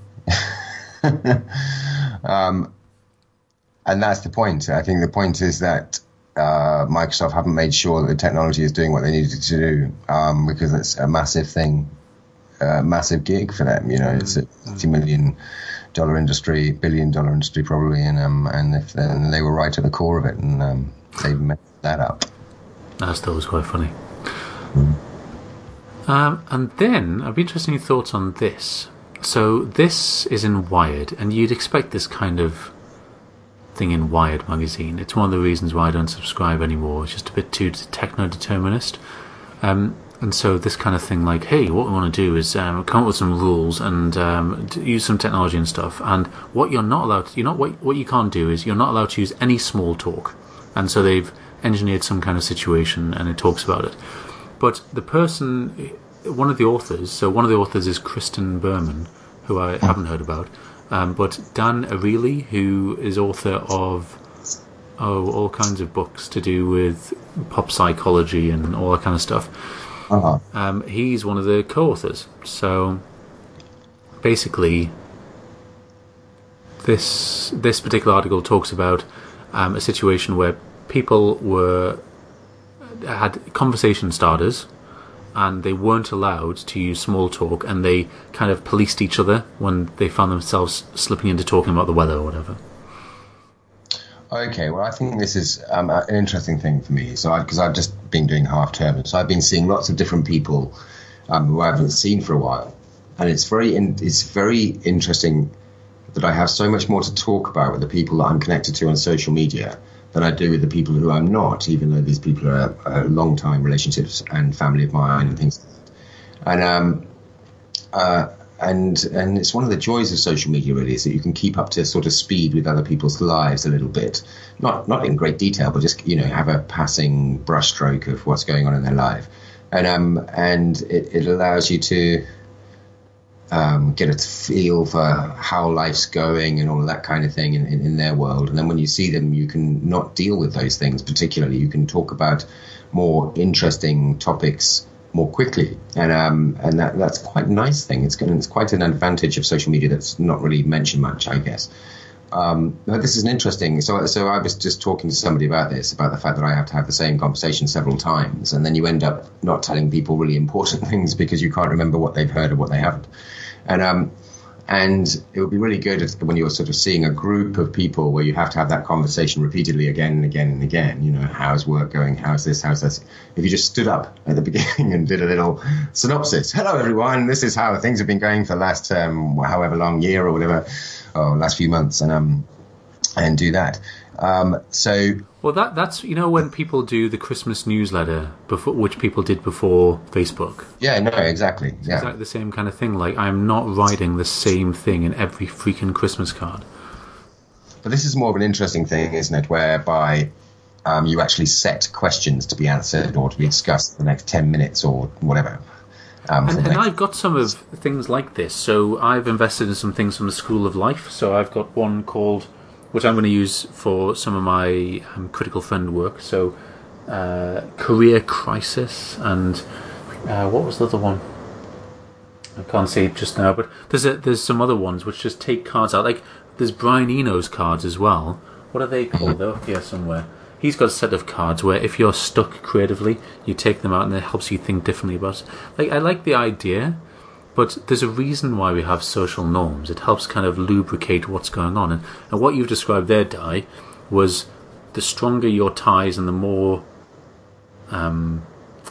Speaker 2: um, and that's the point. I think the point is that uh, Microsoft haven't made sure that the technology is doing what they needed to do, um, because it's a massive thing, a massive gig for them. You know, mm-hmm. It's a fifty million dollar industry, billion dollar industry probably, and um, and if then they were right at the core of it, and um, they messed that up.
Speaker 3: That still was quite funny. Mm. Um, and then I'd be interested in your thoughts on this. So this is in Wired, and you'd expect this kind of thing in Wired magazine. It's one of the reasons why I don't subscribe anymore. It's just a bit too techno-determinist. Um, and so this kind of thing, like, hey, what we want to do is um, come up with some rules and um, use some technology and stuff. And what you're not allowed to, you're not what what you can't do is you're not allowed to use any small talk. And so they've engineered some kind of situation, and it talks about it. But the person, one of the authors, so one of the authors is Kristen Berman, who I haven't heard about. Um, but Dan Ariely, who is author of oh all kinds of books to do with pop psychology and all that kind of stuff,
Speaker 2: uh-huh.
Speaker 3: um, he's one of the co-authors. So basically, this this particular article talks about um, a situation where people were had conversation starters, and they weren't allowed to use small talk, and they kind of policed each other when they found themselves slipping into talking about the weather or whatever.
Speaker 2: Okay, well, I think this is um, an interesting thing for me. So, because I've just been doing half term, so I've been seeing lots of different people um, who I haven't seen for a while, and it's very, in, it's very interesting that I have so much more to talk about with the people that I'm connected to on social media than I do with the people who I'm not, even though these people are, are long-time relationships and family of mine and things like that. And um, uh, and and it's one of the joys of social media, really, is that you can keep up to sort of speed with other people's lives a little bit, not not in great detail, but just, you know, have a passing brushstroke of what's going on in their life, and um and it, it allows you to Um, get a feel for how life's going and all of that kind of thing in, in, in their world. And then when you see them, you can not deal with those things particularly. You can talk about more interesting topics more quickly. And um, and that that's quite a nice thing. It's, it's quite an advantage of social media that's not really mentioned much, I guess. Um, but this is an interesting. So, so I was just talking to somebody about this, about the fact that I have to have the same conversation several times, and then you end up not telling people really important things because you can't remember what they've heard or what they haven't. And um, and it would be really good if, when you're sort of seeing a group of people where you have to have that conversation repeatedly again and again and again. You know, how's work going? How's this? How's this? If you just stood up at the beginning and did a little synopsis. Hello, everyone. This is how things have been going for the last um, however long year or whatever, or last few months, and um, and do that. Um, so.
Speaker 3: Well, that that's, you know, when people do the Christmas newsletter, before, which people did before Facebook.
Speaker 2: Yeah, no, exactly.
Speaker 3: It's
Speaker 2: yeah.
Speaker 3: exactly the same kind of thing. Like, I'm not writing the same thing in every freaking Christmas card.
Speaker 2: But this is more of an interesting thing, isn't it, whereby um, you actually set questions to be answered or to be discussed in the next ten minutes or whatever. Um,
Speaker 3: and and
Speaker 2: next...
Speaker 3: I've got some of things like this. So I've invested in some things from the School of Life. So I've got one called, which I'm going to use for some of my um, critical friend work. So, uh, Career Crisis, and uh, what was the other one? I can't see it just now, but there's a, there's some other ones which just take cards out. Like, there's Brian Eno's cards as well. What are they called? They're up here somewhere. He's got a set of cards where if you're stuck creatively, you take them out and it helps you think differently about it. Like, I like the idea, but there's a reason why we have social norms. It helps kind of lubricate what's going on. And, and what you've described there, Di, was the stronger your ties and the more, um,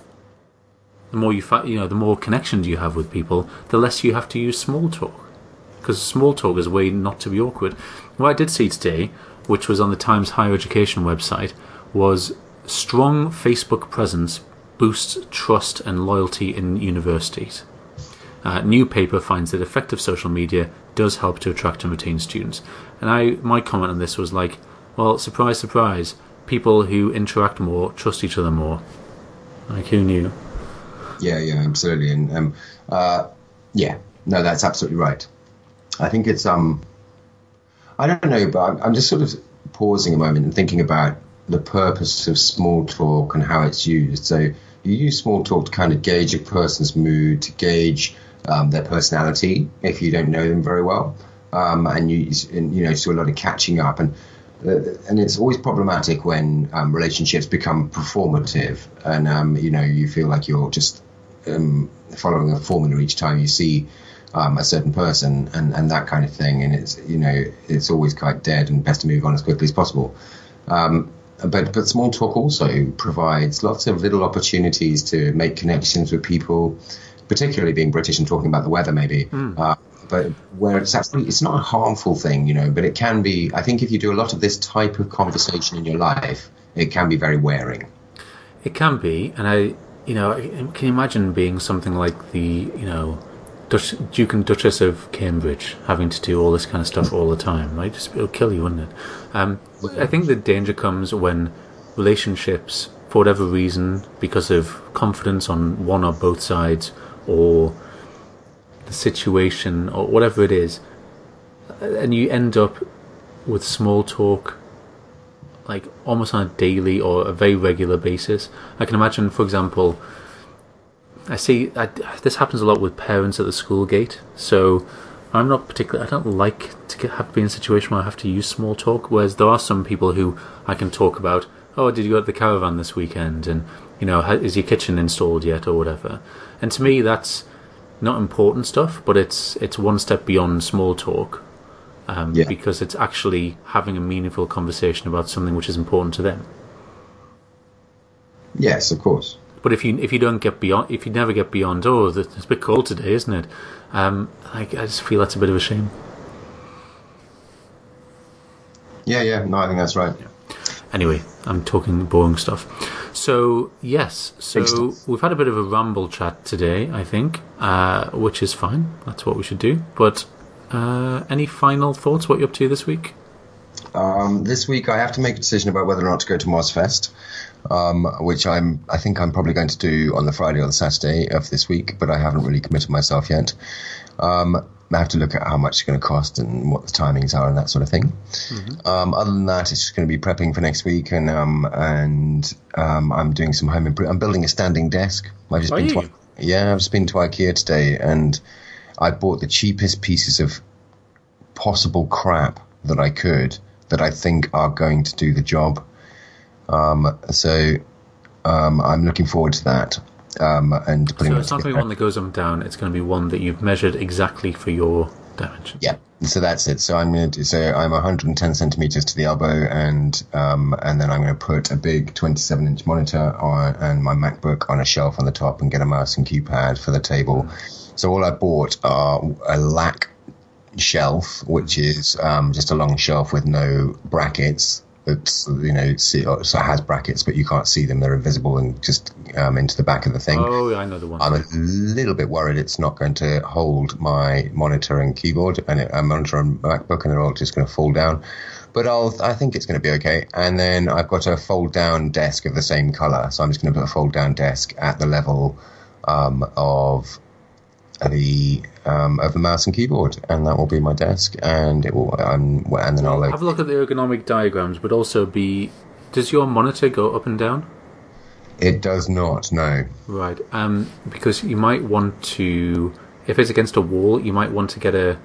Speaker 3: the more you fa- you know, the more connections you have with people, the less you have to use small talk. Because small talk is a way not to be awkward. What I did see today, which was on the Times Higher Education website, was strong Facebook presence boosts trust and loyalty in universities. Uh, new paper finds that effective social media does help to attract and retain students. And I, my comment on this was like, well, surprise, surprise, people who interact more trust each other more. Like, who knew?
Speaker 2: Yeah, yeah, absolutely. And um, uh, yeah, no, that's absolutely right. I think it's um, I don't know, but I'm, I'm just sort of pausing a moment and thinking about the purpose of small talk and how it's used. So you use small talk to kind of gauge a person's mood, to gauge um, their personality if you don't know them very well, um, and you and, you know do a lot of catching up, and uh, and it's always problematic when um, relationships become performative, and um, you know you feel like you're just um, following a formula each time you see um, a certain person, and, and that kind of thing, and it's you know it's always quite dead, and best to move on as quickly as possible. Um, But but small talk also provides lots of little opportunities to make connections with people, particularly being British and talking about the weather, maybe. Mm. Uh, but where it's actually it's not a harmful thing, you know. But it can be. I think if you do a lot of this type of conversation in your life, it can be very wearing.
Speaker 3: It can be, and I, you know, can you imagine being something like the, you know, Dutch, Duke and Duchess of Cambridge, having to do all this kind of stuff all the time, right? Just, it'll kill you, wouldn't it? Um, I think the danger comes when relationships, for whatever reason, because of confidence on one or both sides, or the situation, or whatever it is, and you end up with small talk, like almost on a daily or a very regular basis. I can imagine, for example, I see I, this happens a lot with parents at the school gate. So I'm not particularly. I don't like to get, have to be in a situation where I have to use small talk. Whereas there are some people who I can talk about. Oh, did you go to the caravan this weekend? And you know, is your kitchen installed yet, or whatever? And to me, that's not important stuff, but it's it's one step beyond small talk, um, yeah. because it's actually having a meaningful conversation about something which is important to them.
Speaker 2: Yes, of course.
Speaker 3: But if you if you don't get beyond, if you never get beyond, oh, it's a bit cold today, isn't it? Um, I, I just feel that's a bit of a shame.
Speaker 2: Yeah, yeah, no, I think that's right.
Speaker 3: Yeah. Anyway, I'm talking boring stuff. So yes, so we've had a bit of a ramble chat today, I think, uh, which is fine. That's what we should do. But uh, any final thoughts? What you're up to this week?
Speaker 2: Um, this week, I have to make a decision about whether or not to go to Mozfest. Um, which I'm, I think I'm probably going to do on the Friday or the Saturday of this week, but I haven't really committed myself yet. Um, I have to look at how much it's going to cost and what the timings are and that sort of thing. Mm-hmm. Um, other than that, it's just going to be prepping for next week, and um, and um, I'm doing some home improvement. I'm building a standing desk. I've just
Speaker 3: are
Speaker 2: been
Speaker 3: you?
Speaker 2: to, yeah, I've just been to IKEA today, and I bought the cheapest pieces of possible crap that I could that I think are going to do the job. Um, so um, I'm looking forward to that. Um, and putting
Speaker 3: so it's not going to be one that goes up and down. It's going to be one that you've measured exactly for your dimensions.
Speaker 2: Yeah. So that's it. So I'm going to. So I'm one hundred ten centimeters to the elbow, and um, and then I'm going to put a big twenty-seven inch monitor on and my MacBook on a shelf on the top, and get a mouse and keypad for the table. Mm. So all I bought are a lac shelf, which is um, just a long shelf with no brackets. It's, you know, see, so it has brackets, but you can't see them. They're invisible and just um, into the back of the thing.
Speaker 3: Oh, I know the one.
Speaker 2: I'm a little bit worried it's not going to hold my monitor and keyboard and a monitor and MacBook, and they're all just going to fall down. But I'll, I think it's going to be okay. And then I've got a fold-down desk of the same color, so I'm just going to put a fold-down desk at the level um, of the um, of the mouse and keyboard, and that will be my desk, and it will um, and then I'll
Speaker 3: have a look at the ergonomic diagrams, but also be, does your monitor go up and down?
Speaker 2: It does not, no.
Speaker 3: Right, um, because you might want to, if it's against a wall, you might want to get a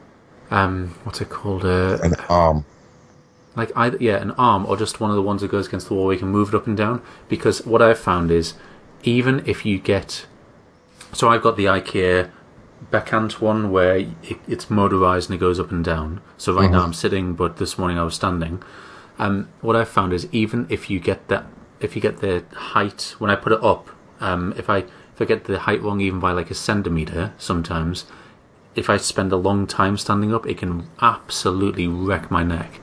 Speaker 3: um, what's it called, a,
Speaker 2: an arm,
Speaker 3: like either yeah, an arm, or just one of the ones that goes against the wall where you can move it up and down. Because what I've found is, even if you get So I've got the IKEA Beckhand one where it, it's motorized and it goes up and down. So right mm-hmm. now I'm sitting, but this morning I was standing. Um, what I've found is even if you get that, if you get the height when I put it up, um, if I if I get the height wrong even by like a centimeter, sometimes if I spend a long time standing up, it can absolutely wreck my neck.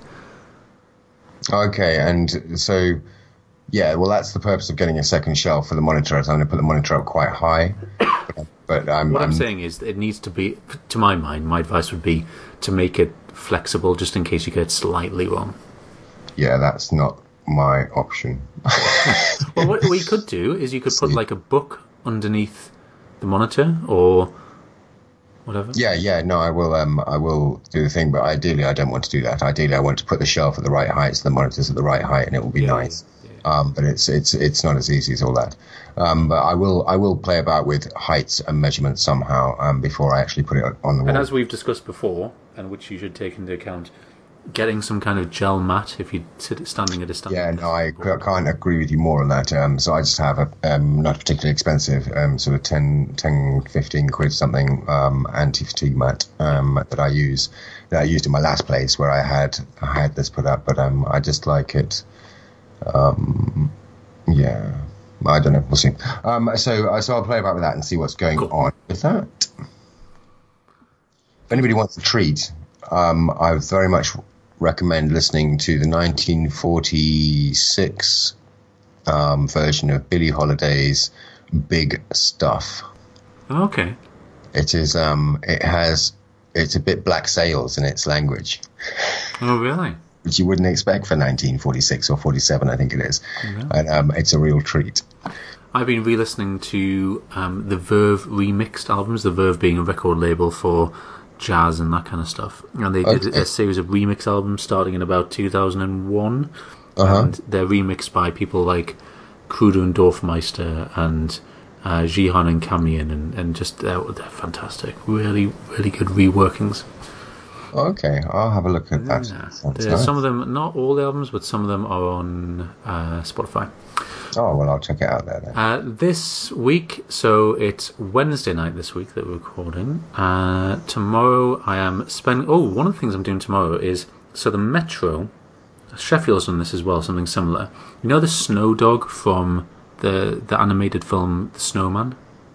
Speaker 2: Okay, and so. Yeah, well, that's the purpose of getting a second shelf for the monitor. So I'm going to put the monitor up quite high. But, but I'm,
Speaker 3: what I'm,
Speaker 2: I'm
Speaker 3: saying is it needs to be, to my mind, my advice would be to make it flexible just in case you get it slightly wrong.
Speaker 2: Yeah, that's not my option.
Speaker 3: Well, what we could do is you could put like a book underneath the monitor or whatever?
Speaker 2: Yeah, yeah, no, I will. Um, I will do the thing, but ideally, I don't want to do that. Ideally, I want to put the shelf at the right height, so the monitor's at the right height, and it will be
Speaker 3: Yeah,
Speaker 2: nice.
Speaker 3: yeah, yeah.
Speaker 2: Um, but it's it's it's not as easy as all that. Um, but I will I will play about with heights and measurements somehow um, before I actually put it on the wall.
Speaker 3: And as we've discussed before, and which you should take into account, getting some kind of gel mat if you're sit- standing at a stand.
Speaker 2: Yeah, no, I c- can't agree with you more on that. Um, so I just have a um, not particularly expensive, um, sort of ten, ten, fifteen quid something um, anti-fatigue mat um, that I use, that I used in my last place where I had I had this put up, but um, I just like it. Um, yeah, I don't know. We'll see. Um, so, uh, so I'll play about with that and see what's going
Speaker 3: Cool.
Speaker 2: on with that. If anybody wants a treat, um, I very much recommend listening to the nineteen forty-six um, version of Billie Holiday's Big Stuff.
Speaker 3: Okay.
Speaker 2: It is. Um, it has. It's a bit Black Sails in its language,
Speaker 3: Oh, really?
Speaker 2: which you wouldn't expect for nineteen forty-six or forty-seven, I think it is. And um, it's a real treat.
Speaker 3: I've been re-listening to um, the Verve remixed albums, the Verve being a record label for jazz and that kind of stuff. And they did
Speaker 2: Okay.
Speaker 3: a series of remix albums starting in about two thousand one.
Speaker 2: Uh-huh.
Speaker 3: And they're remixed by people like Kruder and Dorfmeister and uh, Jihan and Kamian, and, and just they're, they're fantastic. Really, really good reworkings.
Speaker 2: Okay, I'll have a look at that.
Speaker 3: Yeah.
Speaker 2: Sounds
Speaker 3: There's
Speaker 2: nice.
Speaker 3: some of them, not all the albums, but some of them are on uh, Spotify.
Speaker 2: Oh, well, I'll check it out there then.
Speaker 3: Uh, this week, so it's Wednesday night this week that we're recording. Uh, tomorrow I am spending... Oh, one of the things I'm doing tomorrow is... So the Metro, Sheffield's done this as well, something similar. You know the snow dog from the, the animated film The Snowman?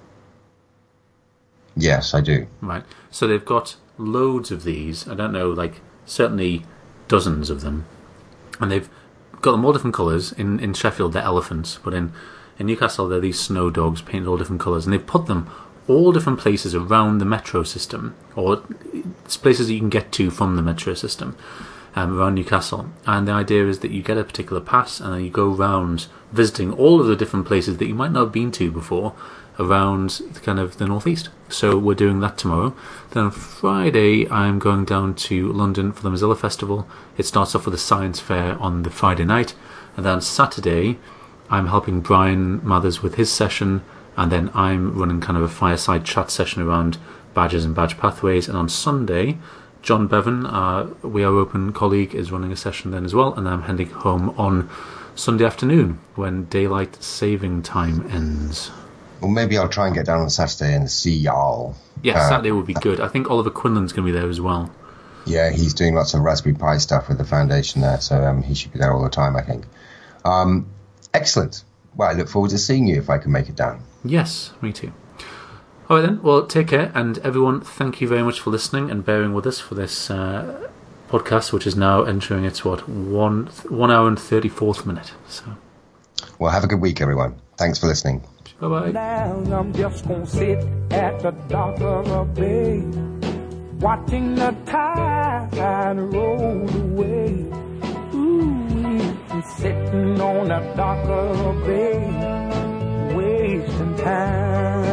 Speaker 2: Yes, I do.
Speaker 3: Right. So they've got loads of these. I don't know, like, certainly dozens of them. And they've got them all different colours. In, in Sheffield, they're elephants. But in, in Newcastle, they're these snow dogs painted all different colours. And they've put them all different places around the metro system. Or it's places that you can get to from the metro system um, around Newcastle. And the idea is that you get a particular pass and then you go around visiting all of the different places that you might not have been to before around kind of the northeast. So we're doing that tomorrow. Then on Friday I'm going down to London for the Mozilla Festival. It starts off with a science fair on the Friday night, and then Saturday I'm helping Brian Mathers with his session, and then I'm running kind of a fireside chat session around badges and badge pathways. And on Sunday John Bevan, our We Are Open colleague, is running a session then as well, and I'm heading home on Sunday afternoon when daylight saving time ends.
Speaker 2: Well, maybe I'll try and get down on Saturday and see y'all.
Speaker 3: Yeah,
Speaker 2: Uh,
Speaker 3: Saturday would be good. I think Oliver Quinlan's going to be there as well.
Speaker 2: Yeah, he's doing lots of Raspberry Pi stuff with the foundation there, so um, he should be there all the time, I think. Um, excellent. Well, I look forward to seeing you if I can make it down.
Speaker 3: Yes, me too. All right then, well, take care, and everyone, thank you very much for listening and bearing with us for this uh, podcast, which is now entering its, what, one, one hour and thirty-fourth minute. So,
Speaker 2: Well, have a good week, everyone. Thanks for listening.
Speaker 3: bye-bye.
Speaker 5: Now I'm just gonna sit at the dock of a bay, watching the tide roll away. Ooh, I'm sitting on the dock of a bay, wasting time.